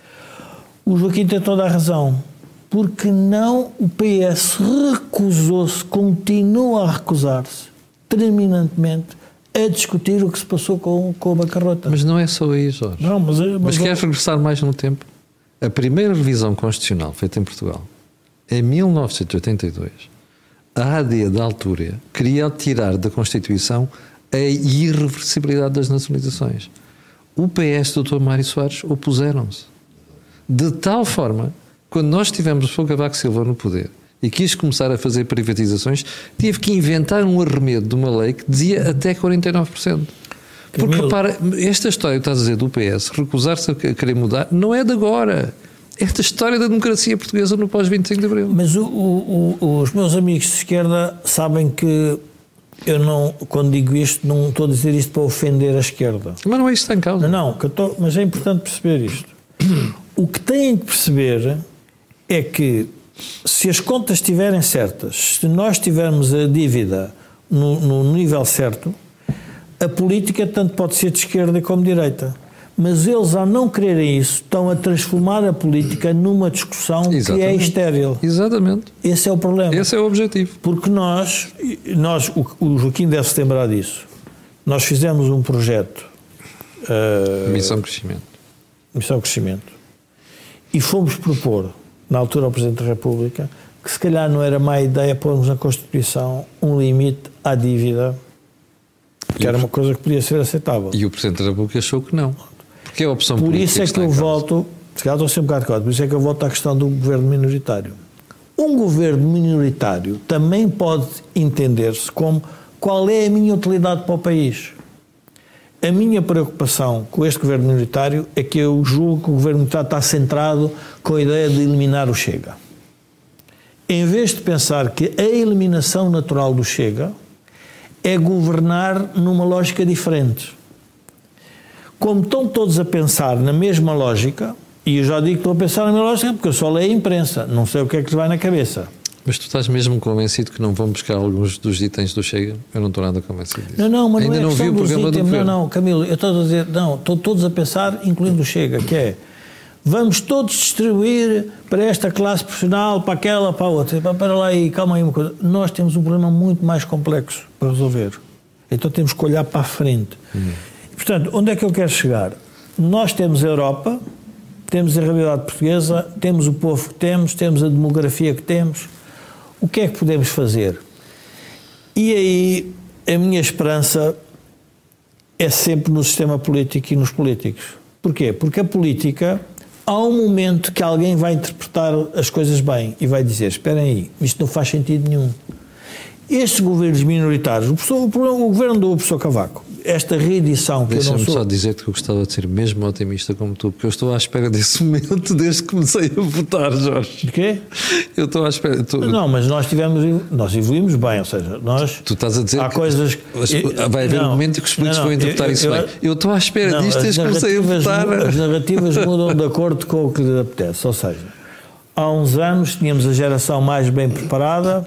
O Joaquim tem toda a razão. Porque não o PS recusou-se, continua a recusar-se terminantemente a discutir o que se passou com a bancarrota. Mas não é só aí, Jorge. Não, mas queres regressar mais no tempo? A primeira revisão constitucional feita em Portugal, em 1982, a AD da altura queria tirar da Constituição a irreversibilidade das nacionalizações. O PS do Dr. Mário Soares opuseram-se. De tal forma, quando nós tivemos o Sr. Cavaco Silva no poder e quis começar a fazer privatizações, teve que inventar um arremedo de uma lei que dizia até 49%. Porque, repara, esta história que estás a dizer do PS, recusar-se a querer mudar, não é de agora. Esta história da democracia portuguesa no pós-25 de Abril. Mas os meus amigos de esquerda sabem que eu não, quando digo isto, não estou a dizer isto para ofender a esquerda. Mas não é isto que está em causa. Não, mas é importante perceber isto. O que têm que perceber é que, se as contas estiverem certas, se nós tivermos a dívida no nível certo, a política tanto pode ser de esquerda como de direita. Mas eles, ao não quererem isso, estão a transformar a política numa discussão que é estéril. Exatamente. Esse é o problema. Esse é o objetivo. Porque o Joaquim deve se lembrar disso, nós fizemos um projeto... Missão Crescimento. Missão Crescimento. E fomos propor, na altura ao Presidente da República, que se calhar não era má ideia pormos na Constituição um limite à dívida, que era uma coisa que podia ser aceitável. E o Presidente da República achou que não. Porque é a opção política. Por isso é que eu volto, se calhar estou a ser um bocado claro, por isso é que eu volto à questão do governo minoritário. Um governo minoritário também pode entender-se como qual é a minha utilidade para o país. A minha preocupação com este governo minoritário é que eu julgo que o governo minoritário está centrado com a ideia de eliminar o Chega. Em vez de pensar que a eliminação natural do Chega é governar numa lógica diferente. Como estão todos a pensar na mesma lógica, e eu já digo que estou a pensar na mesma lógica porque eu só leio a imprensa, não sei o que é que lhes vai na cabeça. Mas tu estás mesmo convencido que não vão buscar alguns dos itens do Chega? Eu não estou nada convencido disso. Não, mas ainda não vi o programa do governo. Não, Camilo, eu estou a dizer, não, estão todos a pensar, incluindo o Chega, que é, vamos todos distribuir para esta classe profissional, para aquela, para a outra. Para lá e calma aí uma coisa. Nós temos um problema muito mais complexo para resolver. Então temos que olhar para a frente. Portanto, onde é que eu quero chegar? Nós temos a Europa, temos a realidade portuguesa, temos o povo que temos a demografia que temos. O que é que podemos fazer? E aí a minha esperança é sempre no sistema político e nos políticos. Porquê? Porque a política, há um momento que alguém vai interpretar as coisas bem e vai dizer, esperem aí, isto não faz sentido nenhum. Estes governos minoritários, o governo do professor Cavaco, esta reedição que eu não sou... Deixa-me só dizer-te que eu gostava de ser mesmo otimista como tu, porque eu estou à espera desse momento desde que comecei a votar, Jorge. De quê? Eu estou à espera... Não, mas nós evoluímos bem, ou seja, nós... Tu estás a dizer há coisas... vai haver um momento que os políticos vão interpretar isso bem. Eu estou à espera disto desde que comecei a votar. As narrativas mudam de acordo com o que lhe apetece, ou seja, há uns anos tínhamos a geração mais bem preparada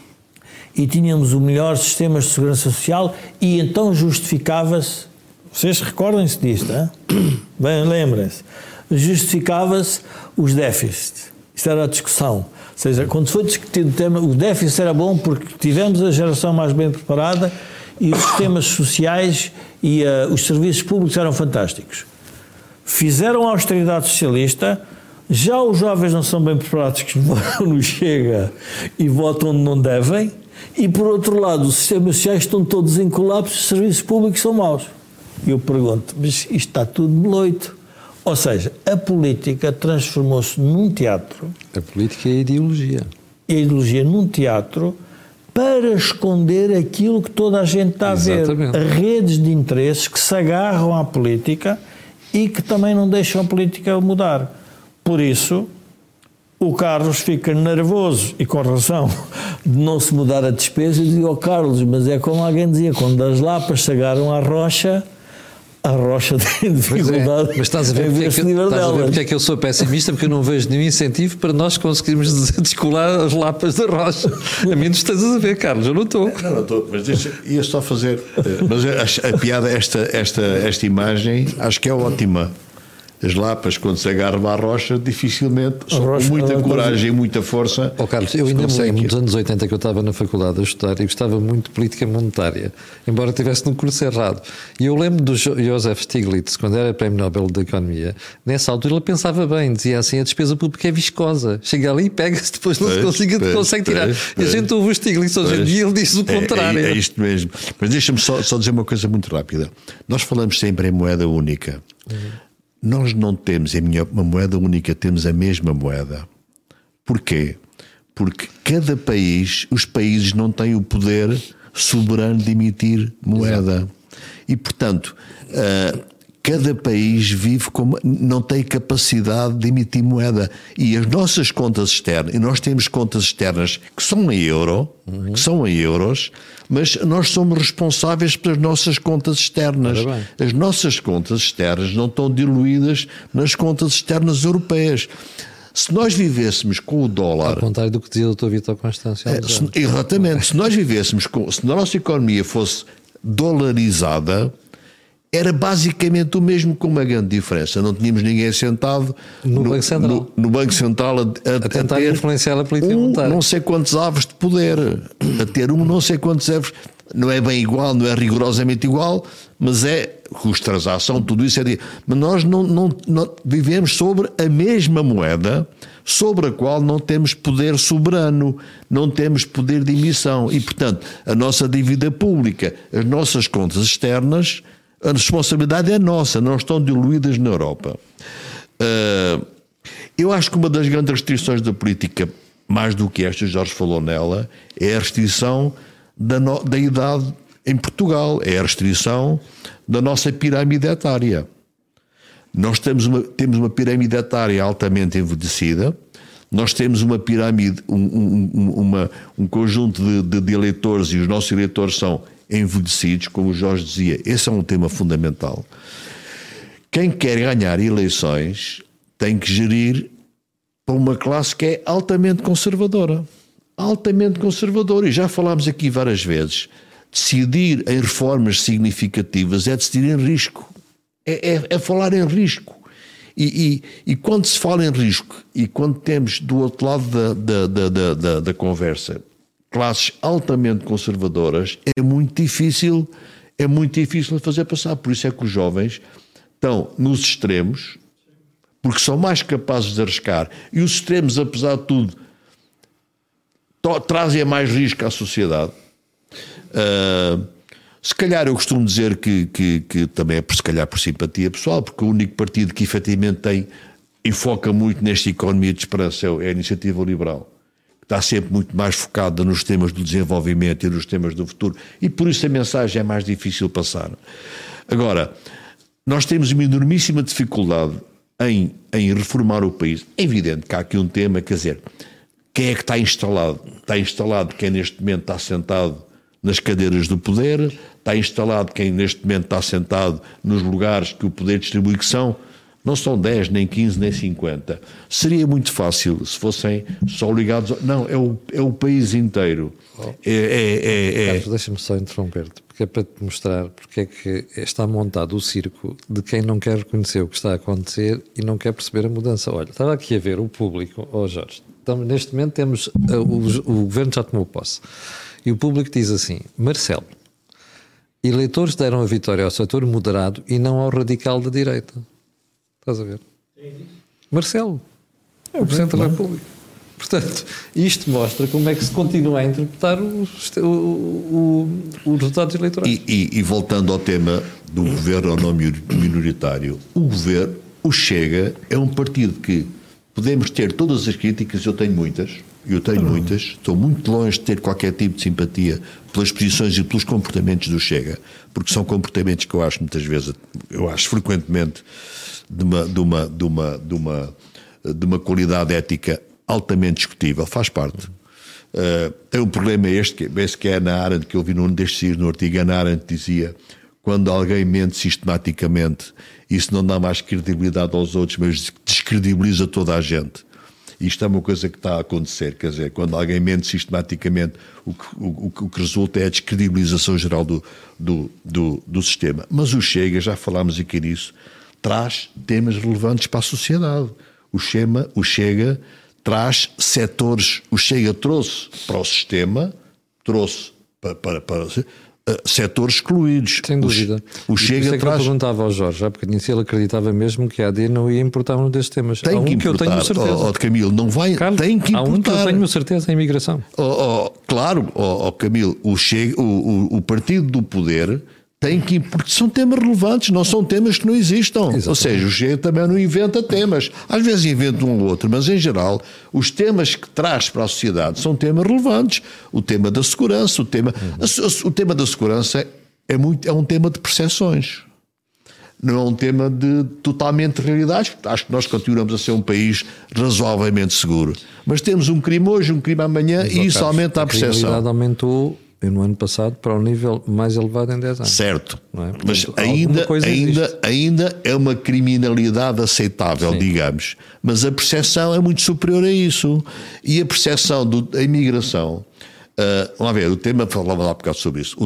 e tínhamos o melhor sistema de segurança social e então justificava-se, vocês recordem-se disto, hein? Bem, lembrem-se, justificava-se os déficits. Isto era a discussão. Ou seja, quando foi discutido o tema, o déficit era bom porque tivemos a geração mais bem preparada e os sistemas sociais e os serviços públicos eram fantásticos. Fizeram a austeridade socialista, já os jovens não são bem preparados que votam no Chega e votam onde não devem, e por outro lado os sistemas sociais estão todos em colapso, os serviços públicos são maus. E eu pergunto, mas isto está tudo meloito. Ou seja, a política transformou-se num teatro. A política é a ideologia. A ideologia num teatro para esconder aquilo que toda a gente está Exatamente. A ver. Redes de interesses que se agarram à política e que também não deixam a política mudar. Por isso, o Carlos fica nervoso, e com razão, de não se mudar a despesa. E digo ao Carlos, mas é como alguém dizia, quando as lapas se agarram à rocha, a rocha tem dificuldade. Mas estás a ver porque é que eu sou pessimista? Porque eu não vejo nenhum incentivo para nós conseguirmos descolar as lapas da rocha. A mim não estás a ver, Carlos, eu não estou. Não estou, mas ia só fazer. Mas a piada, esta imagem, acho que é ótima. As lapas, quando se agarram à rocha, dificilmente, só com muita coragem e muita força. Carlos, eu ainda me lembro dos anos 80 que eu estava na faculdade a estudar e gostava muito de política monetária, embora estivesse no curso errado. E eu lembro do Joseph Stiglitz, quando era Prémio Nobel da Economia, nessa altura ele pensava bem, dizia assim: a despesa pública é viscosa, chega ali e pega-se, depois não consegue tirar. E a gente ouve o Stiglitz hoje em dia e ele diz o contrário. É isto mesmo. Mas deixa-me só dizer uma coisa muito rápida. Nós falamos sempre em moeda única. Nós não temos uma moeda única, temos a mesma moeda. Porquê? Porque cada país, os países não têm o poder soberano de emitir moeda. Exato. E, portanto, cada país vive como não tem capacidade de emitir moeda. E as nossas contas externas, e nós temos contas externas que são em euros, mas nós somos responsáveis pelas nossas contas externas. As nossas contas externas não estão diluídas nas contas externas europeias. Se nós vivêssemos com o dólar... Ao contrário do que dizia o Dr. Vítor Constâncio. Exatamente. Se nós vivêssemos se a nossa economia fosse dolarizada, era basicamente o mesmo, com uma grande diferença. Não tínhamos ninguém sentado no Banco Central a tentar ter influenciar a política monetária. Não sei quantos avos de poder, a ter não sei quantos avos. Não é bem igual, não é rigorosamente igual, mas é custo de transação, tudo isso é. Mas nós não vivemos sobre a mesma moeda, sobre a qual não temos poder soberano, não temos poder de emissão. E, portanto, a nossa dívida pública, as nossas contas externas, a responsabilidade é nossa, não estão diluídas na Europa. Eu acho que uma das grandes restrições da política, mais do que esta, Jorge falou nela, é a restrição da idade em Portugal, é a restrição da nossa pirâmide etária. Nós temos uma pirâmide etária altamente envelhecida, nós temos uma pirâmide, um conjunto de eleitores, e os nossos eleitores são envelhecidos, como o Jorge dizia. Esse é um tema fundamental. Quem quer ganhar eleições tem que gerir para uma classe que é altamente conservadora. Altamente conservadora. E já falámos aqui várias vezes. Decidir em reformas significativas é decidir em risco. É falar em risco. E quando se fala em risco, e quando temos do outro lado da conversa classes altamente conservadoras, é muito difícil fazer passar. Por isso é que os jovens estão nos extremos, porque são mais capazes de arriscar. E os extremos, apesar de tudo, trazem mais risco à sociedade. Se calhar eu costumo dizer que também é se calhar por simpatia pessoal, porque o único partido que efetivamente enfoca muito nesta economia de esperança é a Iniciativa Liberal. Está sempre muito mais focada nos temas do desenvolvimento e nos temas do futuro, e por isso a mensagem é mais difícil passar. Agora, nós temos uma enormíssima dificuldade em reformar o país. É evidente que há aqui um tema, quer dizer, quem é que está instalado? Está instalado quem neste momento está sentado nas cadeiras do poder, está instalado quem neste momento está sentado nos lugares que o poder distribui, que não são 10, nem 15, nem 50. Seria muito fácil se fossem só ligados... Não, é o país inteiro. Carlos, deixa-me só interromper-te, porque é para te mostrar porque é que está montado o circo de quem não quer reconhecer o que está a acontecer e não quer perceber a mudança. Olha, estava aqui a ver o público, Jorge, então, neste momento temos... o governo já tomou posse. E o público diz assim: Marcelo, eleitores deram a vitória ao setor moderado e não ao radical da direita. Estás a ver? Marcelo é o Presidente da República. Portanto, isto mostra como é que se continua a interpretar os resultados eleitorais. E voltando ao tema do governo ou não minoritário, o Chega é um partido que podemos ter todas as críticas, eu tenho muitas, estou muito longe de ter qualquer tipo de simpatia pelas posições e pelos comportamentos do Chega, porque são comportamentos que eu acho muitas vezes, frequentemente, de uma qualidade ética altamente discutível, faz parte. Tem um problema esse que é Hannah Arendt, que eu vi num destes no artigo. Hannah Arendt dizia: quando alguém mente sistematicamente, isso não dá mais credibilidade aos outros, mas descredibiliza toda a gente. Isto é uma coisa que está a acontecer, quer dizer, quando alguém mente sistematicamente, o que resulta é a descredibilização geral do sistema. Mas o Chega, já falámos aqui nisso, traz temas relevantes para a sociedade. O Chega traz setores, o Chega trouxe para o sistema, trouxe para setores excluídos. Sem dúvida. O Chega traz... Eu perguntava ao Jorge, há bocadinho, se ele acreditava mesmo que a AD não ia importar um destes temas. Tem que importar. Que eu tenho certeza. Camilo, não vai, Carlos, tem que importar. Há um que eu tenho certeza, a imigração. Claro, Camilo, o partido do poder tem que, porque são temas relevantes, não são temas que não existam. Exatamente. Ou seja, o Chega também não inventa temas. Às vezes inventa um ou outro, mas em geral, os temas que traz para a sociedade são temas relevantes. O tema da segurança, o tema da segurança é um tema de percepções. Não é um tema de totalmente realidades, porque acho que nós continuamos a ser um país razoavelmente seguro. Mas temos um crime hoje, um crime amanhã, e isso aumenta a percepção. A criminalidade aumentou no ano passado para o nível mais elevado em 10 anos. Certo, não é? Portanto, mas ainda é uma criminalidade aceitável, sim, digamos, mas a percepção é muito superior a isso. E a percepção da imigração, vamos ver, o tema, falava lá um bocado sobre isso,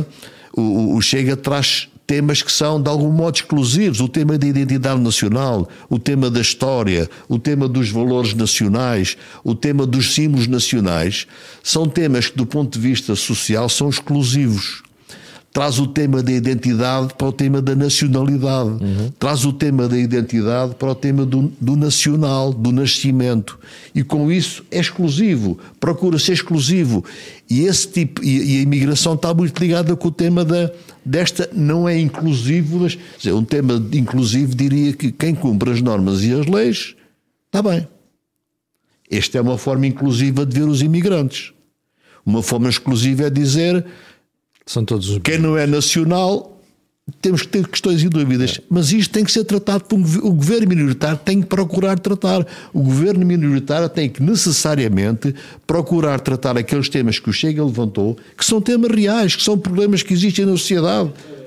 o Chega traz temas que são de algum modo exclusivos, o tema da identidade nacional, o tema da história, o tema dos valores nacionais, o tema dos símbolos nacionais, são temas que do ponto de vista social são exclusivos. Traz o tema da identidade para o tema da nacionalidade, traz o tema da identidade para o tema do nacional, do nascimento, e com isso é exclusivo, procura ser exclusivo, e esse tipo, e a imigração está muito ligada com o tema desta, não é inclusivo, mas um tema inclusivo diria que quem cumpre as normas e as leis está bem. Esta é uma forma inclusiva de ver os imigrantes. Uma forma exclusiva é dizer são todos os... quem não é nacional, temos que ter questões e dúvidas, mas isto tem que ser tratado por o governo minoritário, tem que procurar tratar. O governo minoritário tem que necessariamente procurar tratar aqueles temas que o Chega levantou, que são temas reais, que são problemas que existem na sociedade.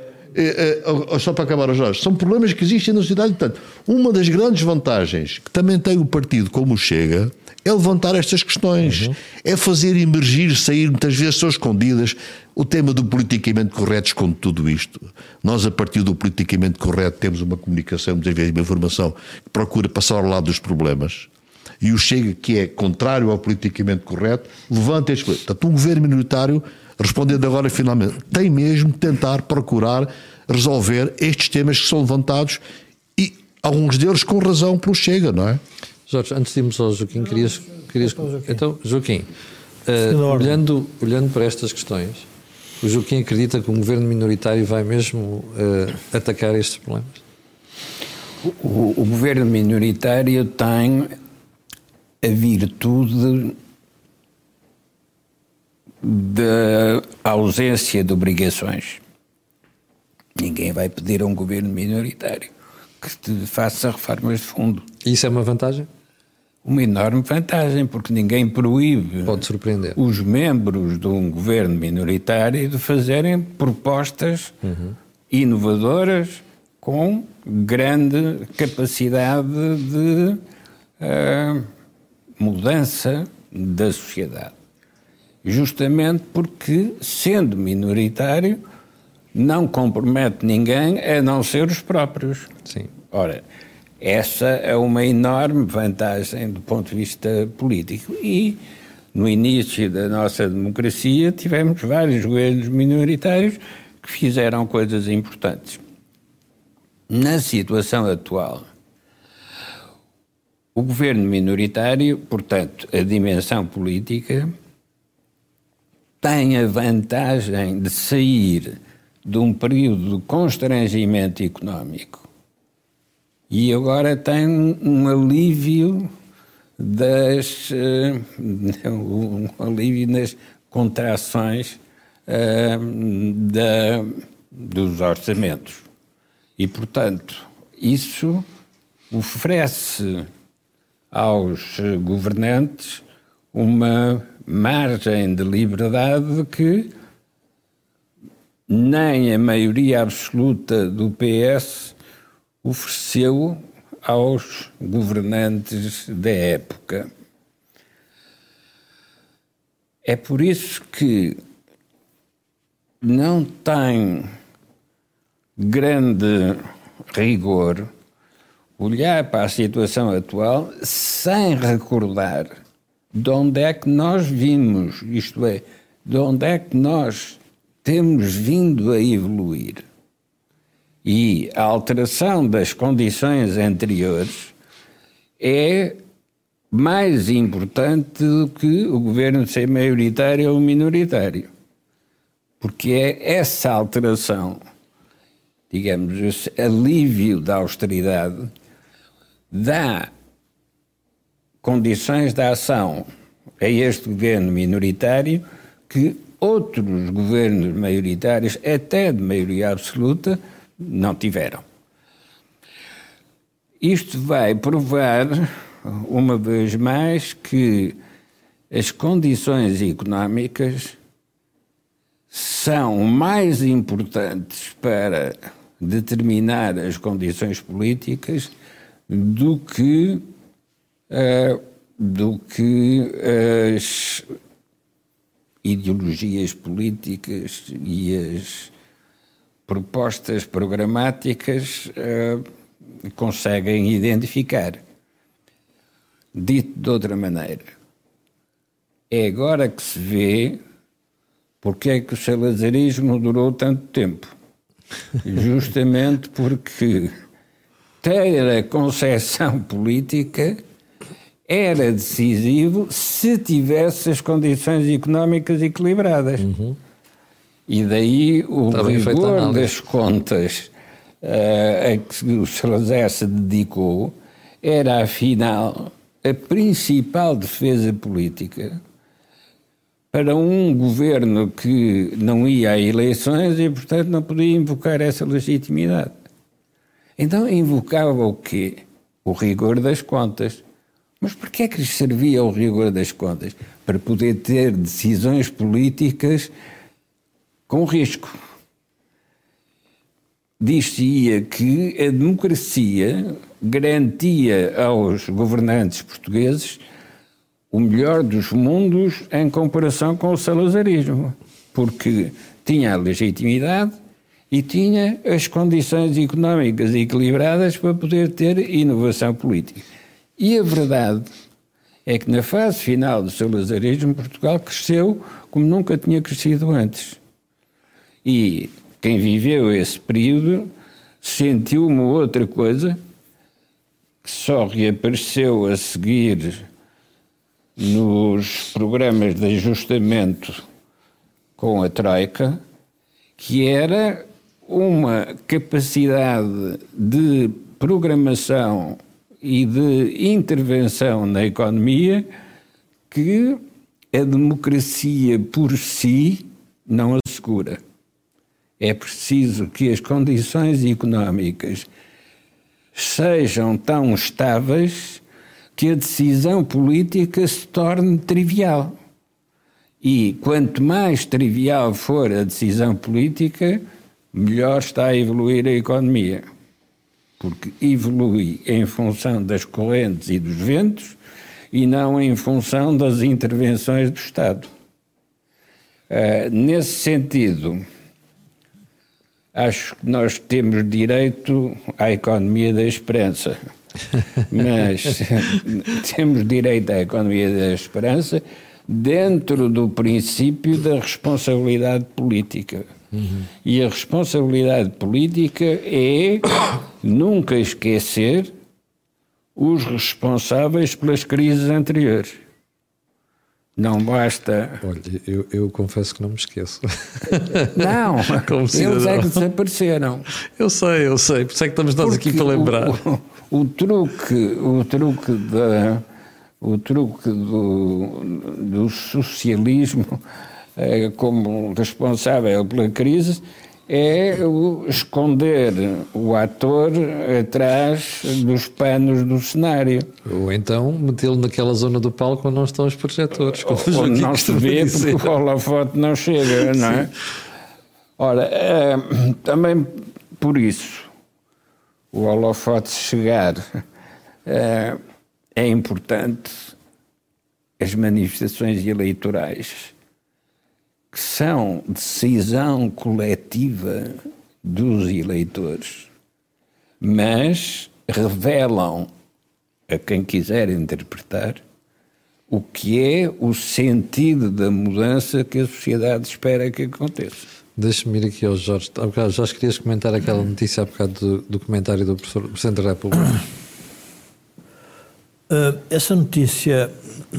Só para acabar, Jorge, são problemas que existem na sociedade. Portanto, uma das grandes vantagens que também tem o partido como o Chega é levantar estas questões, é fazer emergir, sair, muitas vezes são escondidas. O tema do politicamente correto esconde tudo isto. Nós, a partir do politicamente correto, temos uma comunicação, muitas vezes uma informação que procura passar ao lado dos problemas. E o Chega, que é contrário ao politicamente correto, levanta estes problemas. Portanto, um governo minoritário, respondendo agora finalmente, tem mesmo de tentar procurar resolver estes temas que são levantados, e alguns deles com razão pelo Chega, não é? Jorge, antes de irmos ao Joaquim, querias... Então, Joaquim, olhando para estas questões, o Joaquim acredita que o governo minoritário vai mesmo atacar estes problemas? O governo minoritário tem a virtude da ausência de obrigações. Ninguém vai pedir a um governo minoritário que te faça reformas de fundo. Isso é uma vantagem? Uma enorme vantagem, porque ninguém proíbe pode surpreender os membros de um governo minoritário de fazerem propostas inovadoras com grande capacidade de mudança da sociedade. Justamente porque, sendo minoritário, não compromete ninguém a não ser os próprios. Sim. Ora, essa é uma enorme vantagem do ponto de vista político. E, no início da nossa democracia, tivemos vários governos minoritários que fizeram coisas importantes. Na situação atual, o governo minoritário, portanto, a dimensão política, tem a vantagem de sair de um período de constrangimento económico e agora tem um alívio nas contrações dos orçamentos. E, portanto, isso oferece aos governantes uma margem de liberdade que nem a maioria absoluta do PS ofereceu aos governantes da época. É por isso que não tem grande rigor, olhar para a situação atual sem recordar de onde é que nós vimos, isto é, de onde é que nós temos vindo a evoluir. E a alteração das condições anteriores é mais importante do que o governo ser maioritário ou minoritário. Porque é essa alteração, digamos, esse alívio da austeridade, dá condições de ação a este governo minoritário que outros governos maioritários, até de maioria absoluta, não tiveram. Isto vai provar, uma vez mais, que as condições económicas são mais importantes para determinar as condições políticas do que as ideologias políticas e as propostas programáticas conseguem identificar. Dito de outra maneira, é agora que se vê porque é que o salazarismo durou tanto tempo. Justamente porque ter a concepção política era decisivo se tivesse as condições económicas equilibradas. E daí o rigor das contas a que o Salazar se dedicou era, afinal, a principal defesa política para um governo que não ia a eleições e, portanto, não podia invocar essa legitimidade. Então invocava o quê? O rigor das contas. Mas porquê é que lhes servia o rigor das contas? Para poder ter decisões políticas com risco. Diz-se-ia que a democracia garantia aos governantes portugueses o melhor dos mundos em comparação com o salazarismo, porque tinha a legitimidade e tinha as condições económicas equilibradas para poder ter inovação política. E a verdade é que na fase final do salazarismo, Portugal cresceu como nunca tinha crescido antes. E quem viveu esse período sentiu uma outra coisa que só reapareceu a seguir nos programas de ajustamento com a Troika, que era uma capacidade de programação e de intervenção na economia que a democracia por si não assegura. É preciso que as condições económicas sejam tão estáveis que a decisão política se torne trivial. E quanto mais trivial for a decisão política, melhor está a evoluir a economia. Porque evolui em função das correntes e dos ventos e não em função das intervenções do Estado. Nesse sentido, acho que nós temos direito à economia da esperança. Mas temos direito à economia da esperança dentro do princípio da responsabilidade política. E a responsabilidade política é nunca esquecer os responsáveis pelas crises anteriores. Não basta... Olha, eu confesso que não me esqueço. Não, eles é que desapareceram. Eu sei, por isso é que estamos nós aqui para lembrar. O truque do socialismo como responsável pela crise é esconder o ator atrás dos panos do cenário. Ou então metê-lo naquela zona do palco onde não estão os projetores. Ou não se vê porque o holofote não chega, não é? Ora, também por isso, o holofote chegar, é importante as manifestações eleitorais, que são decisão coletiva dos eleitores, mas revelam a quem quiser interpretar o que é o sentido da mudança que a sociedade espera que aconteça. Deixa-me ir aqui ao Jorge. Há bocado, Jorge, querias comentar aquela notícia há bocado do comentário do Presidente da República? Essa notícia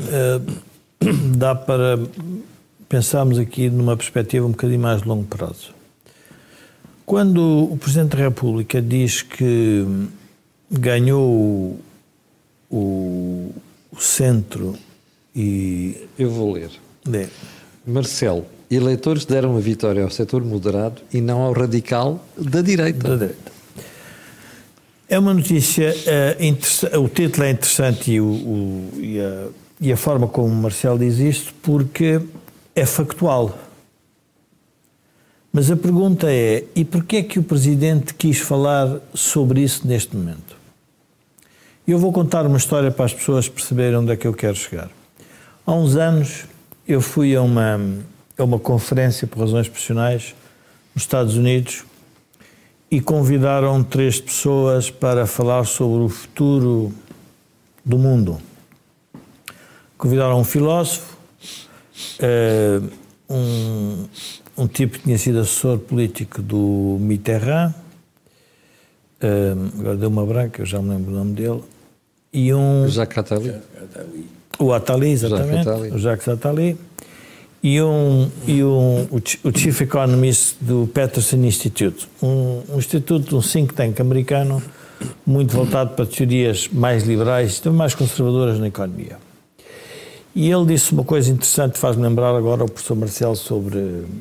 dá para pensarmos aqui numa perspectiva um bocadinho mais de longo prazo. Quando o Presidente da República diz que ganhou o centro e... Eu vou ler. É. Marcelo, eleitores deram a vitória ao setor moderado e não ao radical da direita. Da direita. É uma notícia interessante. O título é interessante e a forma como o Marcelo diz isto, porque é factual. Mas a pergunta é, e porquê é que o Presidente quis falar sobre isso neste momento? Eu vou contar uma história para as pessoas perceberem onde é que eu quero chegar. Há uns anos eu fui a uma conferência por razões profissionais nos Estados Unidos e convidaram 3 pessoas para falar sobre o futuro do mundo. Convidaram um filósofo, um tipo que tinha sido assessor político do Mitterrand, agora deu uma branca, eu já me lembro o nome dele, e Jacques Attali. O Attali, exatamente, o Jacques Attali, e o Chief Economist do Peterson Institute, um instituto, um think tank americano, muito voltado para teorias mais liberais, também mais conservadoras na economia. E ele disse uma coisa interessante, faz-me lembrar agora o professor Marcelo sobre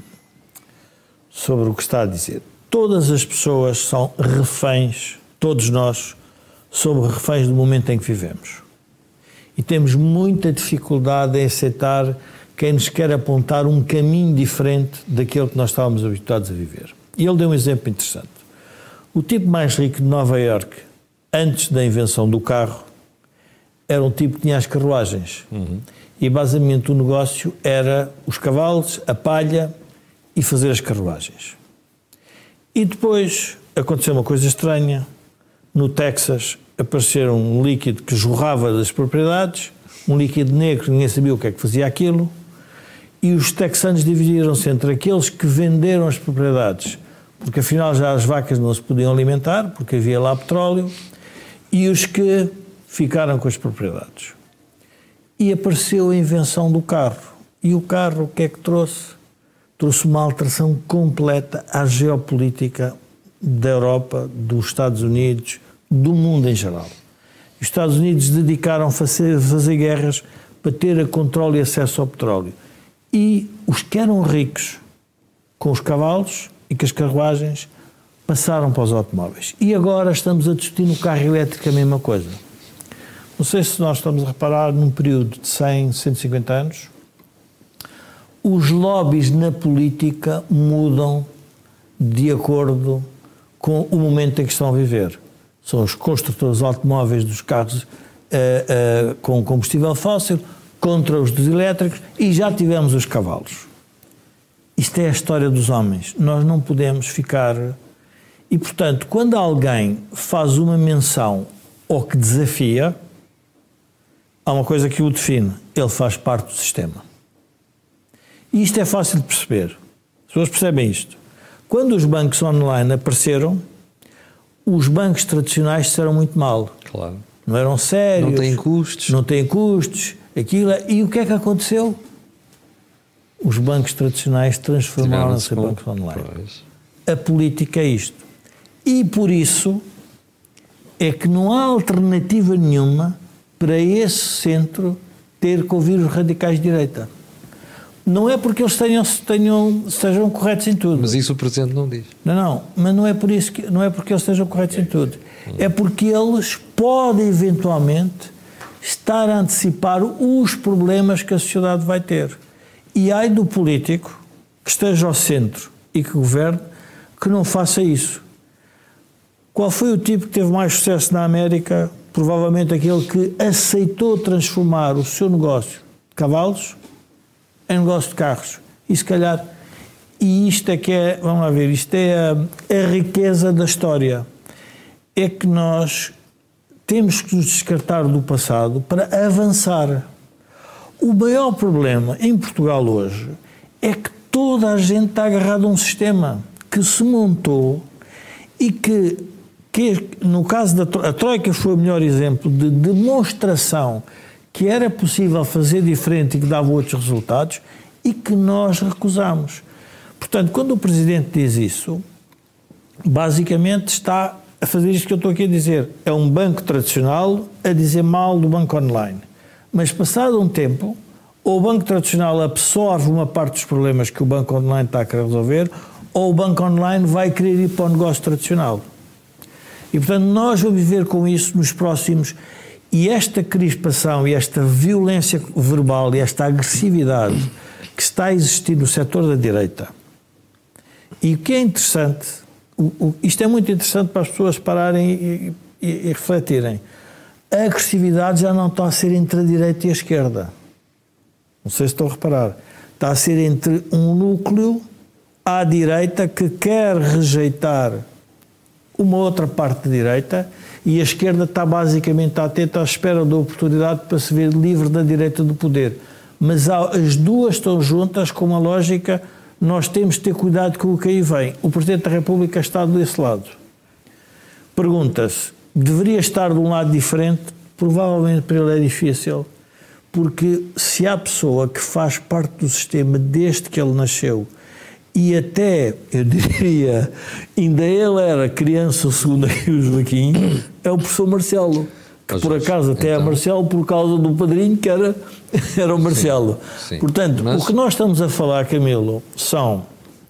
o que está a dizer. Todas as pessoas são reféns, todos nós, somos reféns do momento em que vivemos. E temos muita dificuldade em aceitar quem nos quer apontar um caminho diferente daquele que nós estávamos habituados a viver. E ele deu um exemplo interessante. O tipo mais rico de Nova Iorque, antes da invenção do carro, era um tipo que tinha as carruagens. E basicamente o negócio era os cavalos, a palha e fazer as carruagens. E depois aconteceu uma coisa estranha. No Texas apareceu um líquido que jorrava das propriedades, um líquido negro, ninguém sabia o que é que fazia aquilo, e os texanos dividiram-se entre aqueles que venderam as propriedades, porque afinal já as vacas não se podiam alimentar, porque havia lá petróleo, e os que ficaram com as propriedades. E apareceu a invenção do carro. E o carro o que é que trouxe? Trouxe uma alteração completa à geopolítica da Europa, dos Estados Unidos, do mundo em geral. Os Estados Unidos dedicaram a fazer guerras para ter controle e acesso ao petróleo. E os que eram ricos com os cavalos e com as carruagens passaram para os automóveis. E agora estamos a discutir no carro elétrico a mesma coisa. Não sei se nós estamos a reparar, num período de 100, 150 anos, os lobbies na política mudam de acordo com o momento em que estão a viver. São os construtores automóveis dos carros com combustível fóssil contra os dos elétricos e já tivemos os cavalos. Isto é a história dos homens. Nós não podemos ficar... E, portanto, quando alguém faz uma menção ou que desafia, há uma coisa que o define. Ele faz parte do sistema. E isto é fácil de perceber. As pessoas percebem isto. Quando os bancos online apareceram, os bancos tradicionais disseram muito mal. Claro. Não eram sérios. Não têm custos. Não têm custos. Aquilo. E o que é que aconteceu? Os bancos tradicionais transformaram-se em bancos online. Pois. A política é isto. E por isso é que não há alternativa nenhuma para esse centro ter que ouvir os radicais de direita. Não é porque eles estejam corretos em tudo. Mas isso o Presidente não diz. Não, mas não é por isso não é porque eles estejam corretos em tudo. É porque eles podem eventualmente estar a antecipar os problemas que a sociedade vai ter. E ai do político que esteja ao centro e que governe que não faça isso. Qual foi o tipo que teve mais sucesso na América? Provavelmente aquele que aceitou transformar o seu negócio de cavalos em negócio de carros. E se calhar, e isto é que é, vamos lá ver, isto é a riqueza da história. é que nós temos que nos descartar do passado para avançar. O maior problema em Portugal hoje é que toda a gente está agarrada a um sistema que se montou e que no caso da Troika foi o melhor exemplo de demonstração que era possível fazer diferente e que dava outros resultados e que nós recusamos. Portanto, quando o Presidente diz isso, basicamente está a fazer isto que eu estou aqui a dizer. É um banco tradicional a dizer mal do banco online. Mas passado um tempo, ou o banco tradicional absorve uma parte dos problemas que o banco online está a querer resolver, ou o banco online vai querer ir para o negócio tradicional. E, portanto, nós vamos viver com isso nos próximos... E esta crispação e esta violência verbal e esta agressividade que está a existir no setor da direita, e o que é interessante, isto é muito interessante para as pessoas pararem e refletirem, a agressividade já não está a ser entre a direita e a esquerda. Não sei se estão a reparar. Está a ser entre um núcleo à direita que quer rejeitar uma outra parte da direita e a esquerda está basicamente atenta à espera da oportunidade para se ver livre da direita do poder. Mas as duas estão juntas com uma lógica, nós temos de ter cuidado com o que aí vem. O Presidente da República está desse lado. Pergunta-se, deveria estar de um lado diferente? Provavelmente para ele é difícil, porque se há pessoa que faz parte do sistema desde que ele nasceu e até, eu diria, ainda ele era criança, segundo aqui o Joaquim, é o professor Marcelo, que por acaso até é Marcelo por causa do padrinho que era o Marcelo. Sim. Portanto, o que nós estamos a falar, Camilo, são...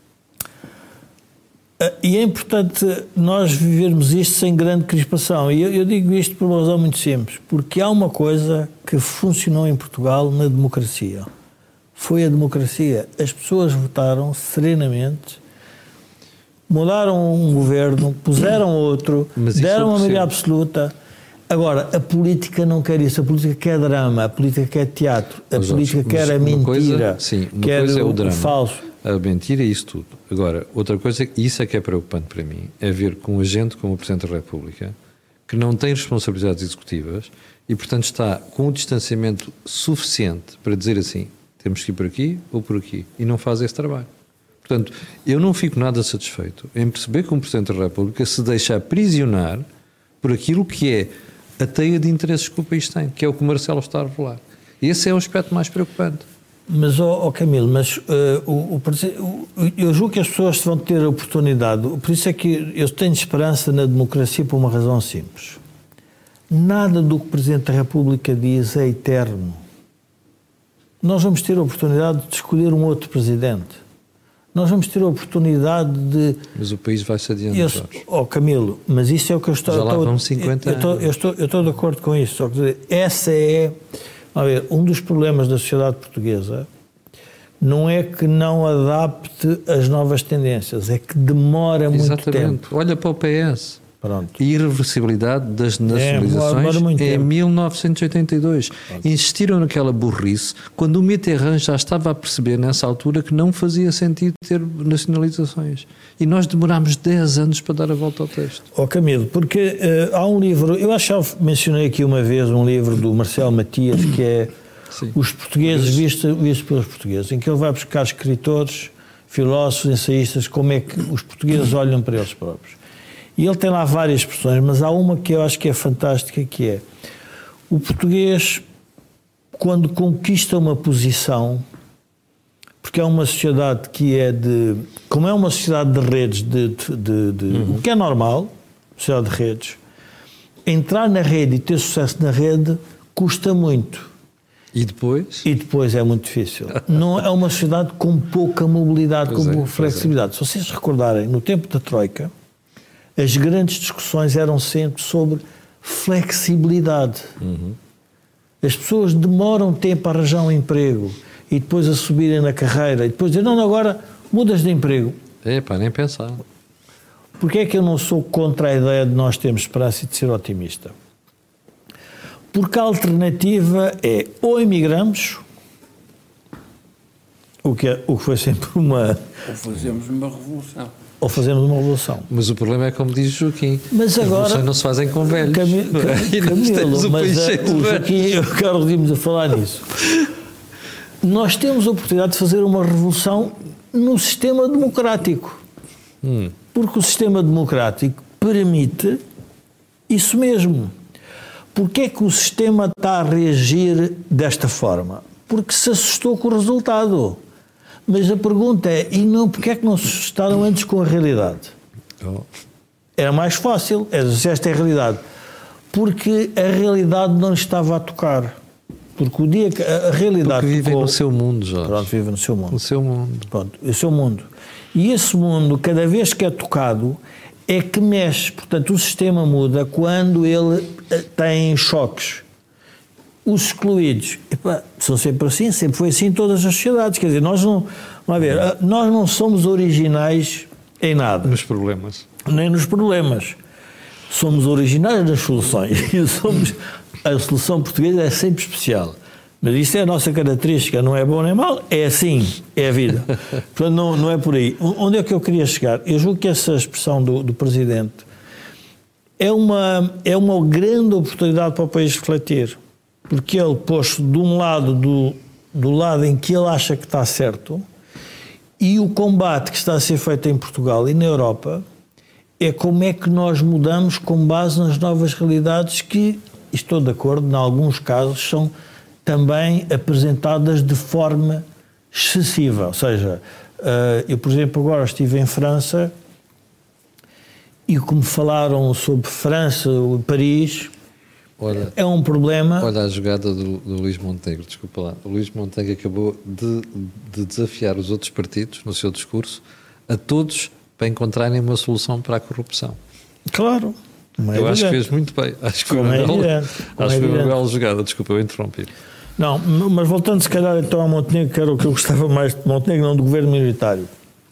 E é importante nós vivermos isto sem grande crispação. E eu digo isto por uma razão muito simples, porque há uma coisa que funcionou em Portugal na democracia. Foi a democracia. As pessoas votaram serenamente, mudaram um governo, puseram outro, deram uma maioria absoluta. Agora, a política não quer isso. A política quer drama, a política quer teatro, a política quer a mentira, quer o falso. A mentira e isso tudo. Agora, outra coisa, isso é que é preocupante para mim, é ver com um agente como o Presidente da República, que não tem responsabilidades executivas e, portanto, está com um distanciamento suficiente para dizer assim, temos que ir por aqui ou por aqui, e não faz esse trabalho. Portanto, eu não fico nada satisfeito em perceber que um Presidente da República se deixa aprisionar por aquilo que é a teia de interesses que o país tem, que é o que o Marcelo está a revelar. Esse é o aspecto mais preocupante. Mas, Camilo, eu julgo que as pessoas vão ter a oportunidade, por isso é que eu tenho esperança na democracia por uma razão simples. Nada do que o Presidente da República diz é eterno. Nós vamos ter a oportunidade de escolher um outro Presidente. Nós vamos ter a oportunidade de... Mas o país vai se adiantar. Camilo, mas isso é o que eu estou... Já lá vão 50 anos. Eu estou de acordo com isso. Só que essa é... A ver, um dos problemas da sociedade portuguesa não é que não adapte as novas tendências, é que demora muito tempo. Olha para o PS. Pronto. A irreversibilidade das nacionalizações em 1982. Pronto. Insistiram naquela burrice quando o Mitterrand já estava a perceber nessa altura que não fazia sentido ter nacionalizações. E nós demorámos 10 anos para dar a volta ao texto. Camilo, porque há um livro, eu acho que já mencionei aqui uma vez um livro do Marcelo Matias que é Os Portugueses vistos pelos Portugueses, em que ele vai buscar escritores, filósofos, ensaístas, como é que os portugueses olham para eles próprios. E ele tem lá várias expressões, mas há uma que eu acho que é fantástica, que é o português, quando conquista uma posição, porque é uma sociedade que é de... Como é uma sociedade de redes, o que é normal, sociedade de redes, entrar na rede e ter sucesso na rede custa muito. E depois? E depois é muito difícil. Não é uma sociedade com pouca mobilidade, com pouca flexibilidade. Se vocês se recordarem, no tempo da Troika, as grandes discussões eram sempre sobre flexibilidade. As pessoas demoram tempo a arranjar um emprego e depois a subirem na carreira e depois dizem, não, agora mudas de emprego. Nem pensar. Porquê é que eu não sou contra a ideia de nós termos esperança e de ser otimista? Porque a alternativa é ou emigramos, o que foi sempre uma... Ou fazemos uma revolução. ou fazemos uma revolução. Mas o problema é como diz o Joaquim. Mas agora, as revoluções não se fazem com velhos. Camilo, mas o Joaquim, o Carlos Dimos a falar nisso. Nós temos a oportunidade de fazer uma revolução no sistema democrático. Porque o sistema democrático permite isso mesmo. Porquê é que o sistema está a reagir desta forma? Porque se assustou com o resultado. Mas a pergunta é, e não, porquê é que não se assustaram antes com a realidade? Era mais fácil, esta é a realidade. Porque a realidade não estava a tocar. Porque o dia que a realidade... Porque vivem no seu mundo, Jorge. Pronto, vivem no seu mundo. No seu mundo. Pronto, o seu mundo. E esse mundo, cada vez que é tocado, é que mexe. Portanto, o sistema muda quando ele tem choques. Os excluídos, são sempre assim, sempre foi assim em todas as sociedades. Quer dizer, nós não somos originais em nada. Nos problemas. Nem nos problemas. Somos originais nas soluções. A solução portuguesa é sempre especial. Mas isso é a nossa característica, não é bom nem mal, é assim, é a vida. Portanto, não é por aí. Onde é que eu queria chegar? Eu julgo que essa expressão do Presidente é uma grande oportunidade para o país refletir. Porque ele pôs de um lado, do lado em que ele acha que está certo, e o combate que está a ser feito em Portugal e na Europa é como é que nós mudamos com base nas novas realidades que, estou de acordo, em alguns casos são também apresentadas de forma excessiva. Ou seja, eu, por exemplo, agora estive em França e como falaram sobre França, Paris, olha, é um problema... Olha a jogada do Luís Montenegro, desculpa lá. O Luís Montenegro acabou de desafiar os outros partidos, no seu discurso, a todos para encontrarem uma solução para a corrupção. Claro. Eu acho que fez muito bem. Acho que foi uma bela jogada. Desculpa, eu interrompi. Não, mas voltando se calhar então a Montenegro, que era o que eu gostava mais de Montenegro, não do governo minoritário.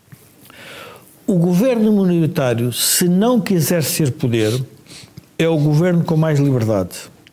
O governo minoritário, se não quiser ser poder, é o governo com mais liberdade.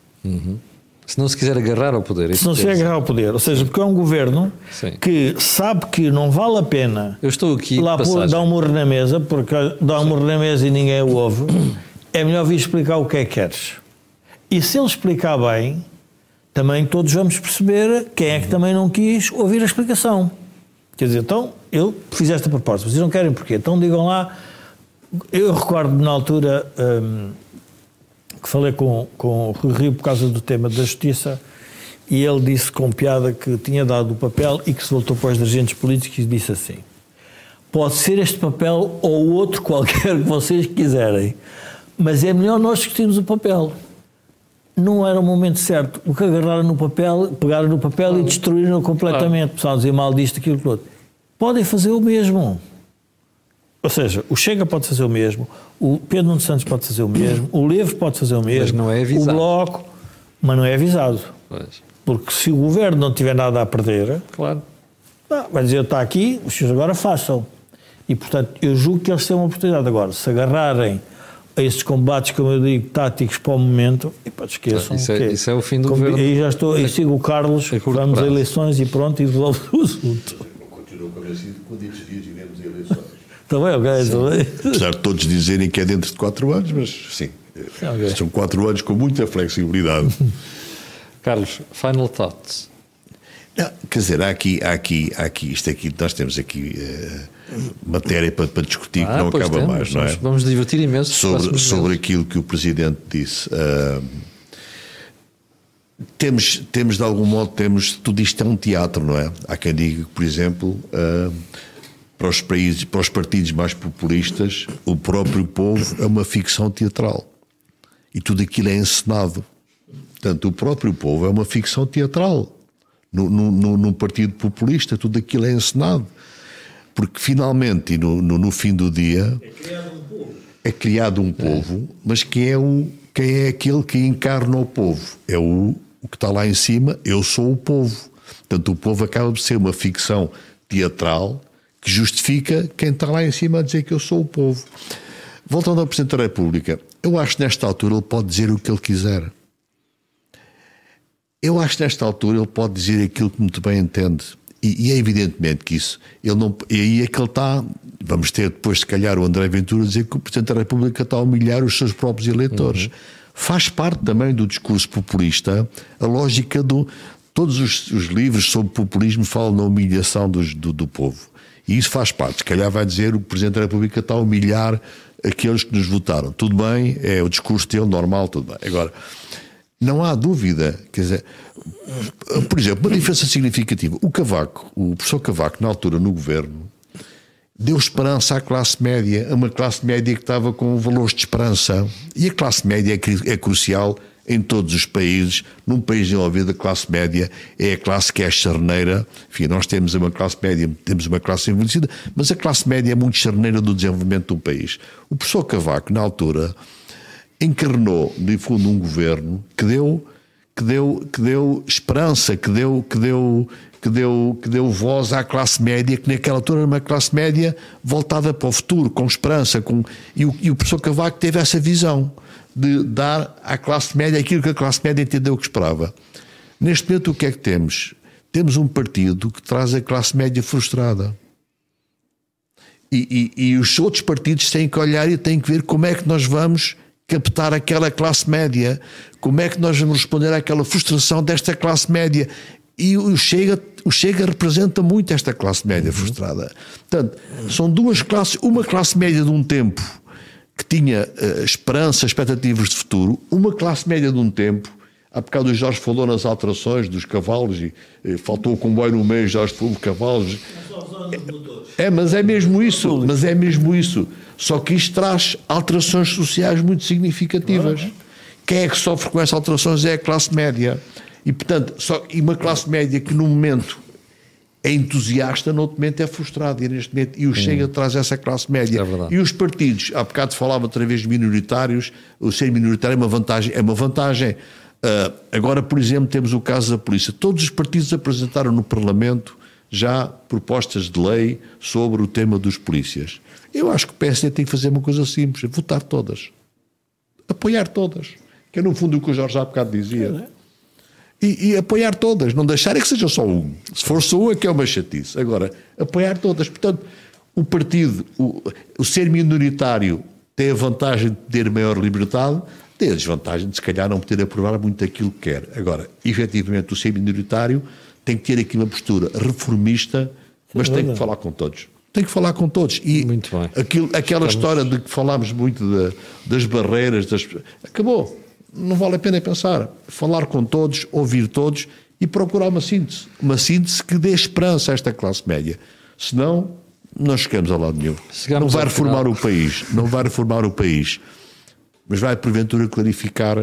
Se não se quiser agarrar ao poder. Se não se quiser agarrar ao poder. Ou seja, porque é um governo que sabe que não vale a pena eu estou aqui lá dar um murro na mesa, porque dá um murro na mesa e ninguém o ouve. É melhor vir explicar o que é que queres. E se ele explicar bem, também todos vamos perceber quem é que também não quis ouvir a explicação. Quer dizer, então, eu fiz esta proposta, vocês não querem porquê? Então digam lá. Eu recordo na altura que falei com o Rui Rio por causa do tema da justiça e ele disse com piada que tinha dado o papel e que se voltou para os dirigentes políticos e disse assim: pode ser este papel ou outro qualquer que vocês quiserem, mas é melhor nós discutirmos o papel. Não era o momento certo. O que agarraram no papel, pegaram no papel e destruíram completamente. Pessoal, dizer mal disto, aquilo, aquilo outro. Podem fazer o mesmo. Ou seja, o Chega pode fazer o mesmo, o Pedro Nuno Santos pode fazer o mesmo, o Livre pode fazer o mesmo, mas não é avisado. O Bloco, mas não é avisado. Pois. Porque se o governo não tiver nada a perder, claro, vai dizer, está aqui, os senhores agora façam. E, portanto, eu julgo que eles têm uma oportunidade agora. Se agarrarem a esses combates, como eu digo, táticos para o momento, e pá, esqueçam. Isso é o fim do governo. Aí já estou, e sigo o Carlos, vamos a eleições e pronto, e resolve o assunto. Eu continuo convencido que quando estes dias iremos a eleições. Também, ok, também. Apesar de todos dizerem que é dentro de 4 anos, mas sim, são 4 anos com muita flexibilidade. Carlos, final thoughts. Não, quer dizer, há aqui, isto aqui, nós temos aqui matéria para discutir que não acaba mais, não é? Vamos divertir imenso sobre aquilo que o Presidente disse. Temos de algum modo, tudo isto é um teatro, não é? Há quem diga que, por exemplo, para os partidos mais populistas, o próprio povo é uma ficção teatral. E tudo aquilo é encenado. Portanto, o próprio povo é uma ficção teatral. No partido populista, tudo aquilo é encenado. Porque finalmente, e no fim do dia, é criado um povo, mas quem é aquele que encarna o povo? É o que está lá em cima, eu sou o povo. Portanto, o povo acaba de ser uma ficção teatral que justifica quem está lá em cima a dizer que eu sou o povo. Voltando ao Presidente da República, eu acho que nesta altura ele pode dizer o que ele quiser. Eu acho que nesta altura ele pode dizer aquilo que muito bem entende. E é evidentemente que isso, ele não, e aí é que ele está, vamos ter depois se calhar o André Ventura dizer que o Presidente da República está a humilhar os seus próprios eleitores. Faz parte também do discurso populista a lógica do... Todos os livros sobre populismo falam na humilhação do povo. E isso faz parte. Se calhar vai dizer o Presidente da República está a humilhar aqueles que nos votaram. Tudo bem, é o discurso dele, normal, tudo bem. Agora, não há dúvida, quer dizer, por exemplo, uma diferença significativa. O professor Cavaco, na altura no governo, deu esperança à classe média, a uma classe média que estava com valores de esperança. E a classe média é crucial em todos os países. Num país desenvolvido, a classe média é a classe que é a charneira. Enfim, nós temos uma classe média, temos uma classe envelhecida, mas a classe média é muito charneira do desenvolvimento do país. O professor Cavaco, na altura, encarnou, de fundo, um governo que deu esperança, que deu voz à classe média, que naquela altura era uma classe média voltada para o futuro, com esperança. E o professor Cavaco teve essa visão de dar à classe média aquilo que a classe média entendeu que esperava. Neste momento, o que é que temos? Temos um partido que traz a classe média frustrada. E os outros partidos têm que olhar e têm que ver como é que nós vamos captar aquela classe média, como é que nós vamos responder àquela frustração desta classe média. E o Chega representa muito esta classe média frustrada. Portanto, são duas classes, uma classe média de um tempo que tinha esperança, expectativas de futuro, uma classe média de um tempo. Há bocado o Jorge falou nas alterações dos cavalos e faltou o comboio no meio, Jorge falou de cavalos. Mas é mesmo isso. Só que isto traz alterações sociais muito significativas. Quem é que sofre com essas alterações é a classe média. E, portanto, uma classe média que num momento é entusiasta, no outro momento é frustrada. E o Chega traz essa classe média. É, e os partidos, há bocado falava outra vez de minoritários, o ser minoritário é uma vantagem. Agora, por exemplo, temos o caso da polícia. Todos os partidos apresentaram no Parlamento já propostas de lei sobre o tema dos polícias. Eu acho que o PSD tem que fazer uma coisa simples, votar todas. Apoiar todas. Que é no fundo o que o Jorge há bocado dizia. E apoiar todas, não deixar que seja só um. Se for só um é que é uma chatice. Agora, apoiar todas. Portanto, o partido, o ser minoritário tem a vantagem de ter maior liberdade, tem a desvantagem de se calhar não poder aprovar muito aquilo que quer. Agora, efetivamente, o ser minoritário tem que ter aqui uma postura reformista, mas tem que falar com todos. Tem que falar com todos. E muito bem. Aquela história de que falámos muito das barreiras, acabou. Não vale a pena pensar. Falar com todos, ouvir todos e procurar uma síntese. Uma síntese que dê esperança a esta classe média. Senão, não chegamos a lado nenhum. Não vai reformar o país. Não vai reformar o país. Mas vai, porventura, clarificar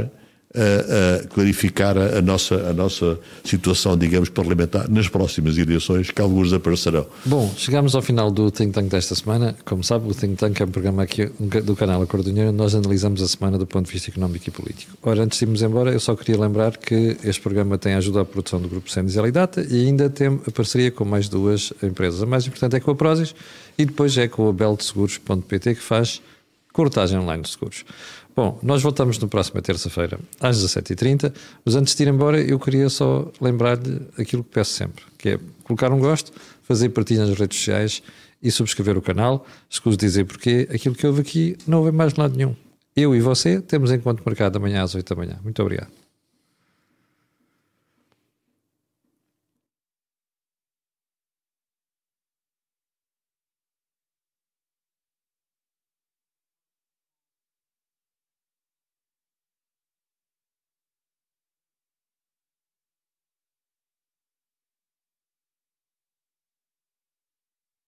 a nossa situação, digamos, parlamentar nas próximas eleições, que alguns aparecerão. Bom, chegamos ao final do Think Tank desta semana. Como sabe, o Think Tank é um programa aqui do canal A Cor do Dinheiro, onde nós analisamos a semana do ponto de vista económico e político. Ora, antes de irmos embora, eu só queria lembrar que este programa tem ajuda à produção do Grupo Sendis e Alidata e ainda tem a parceria com mais duas empresas. A mais importante é com a Prozis e depois é com a beltseguros.pt, que faz corretagem online de seguros. Bom, nós voltamos na próxima terça-feira às 17h30, mas antes de ir embora eu queria só lembrar-lhe aquilo que peço sempre, que é colocar um gosto, fazer partilha nas redes sociais e subscrever o canal. Escuso dizer porque aquilo que houve aqui não houve mais de lado nenhum. Eu e você temos encontro marcado amanhã às 8 da manhã. Muito obrigado.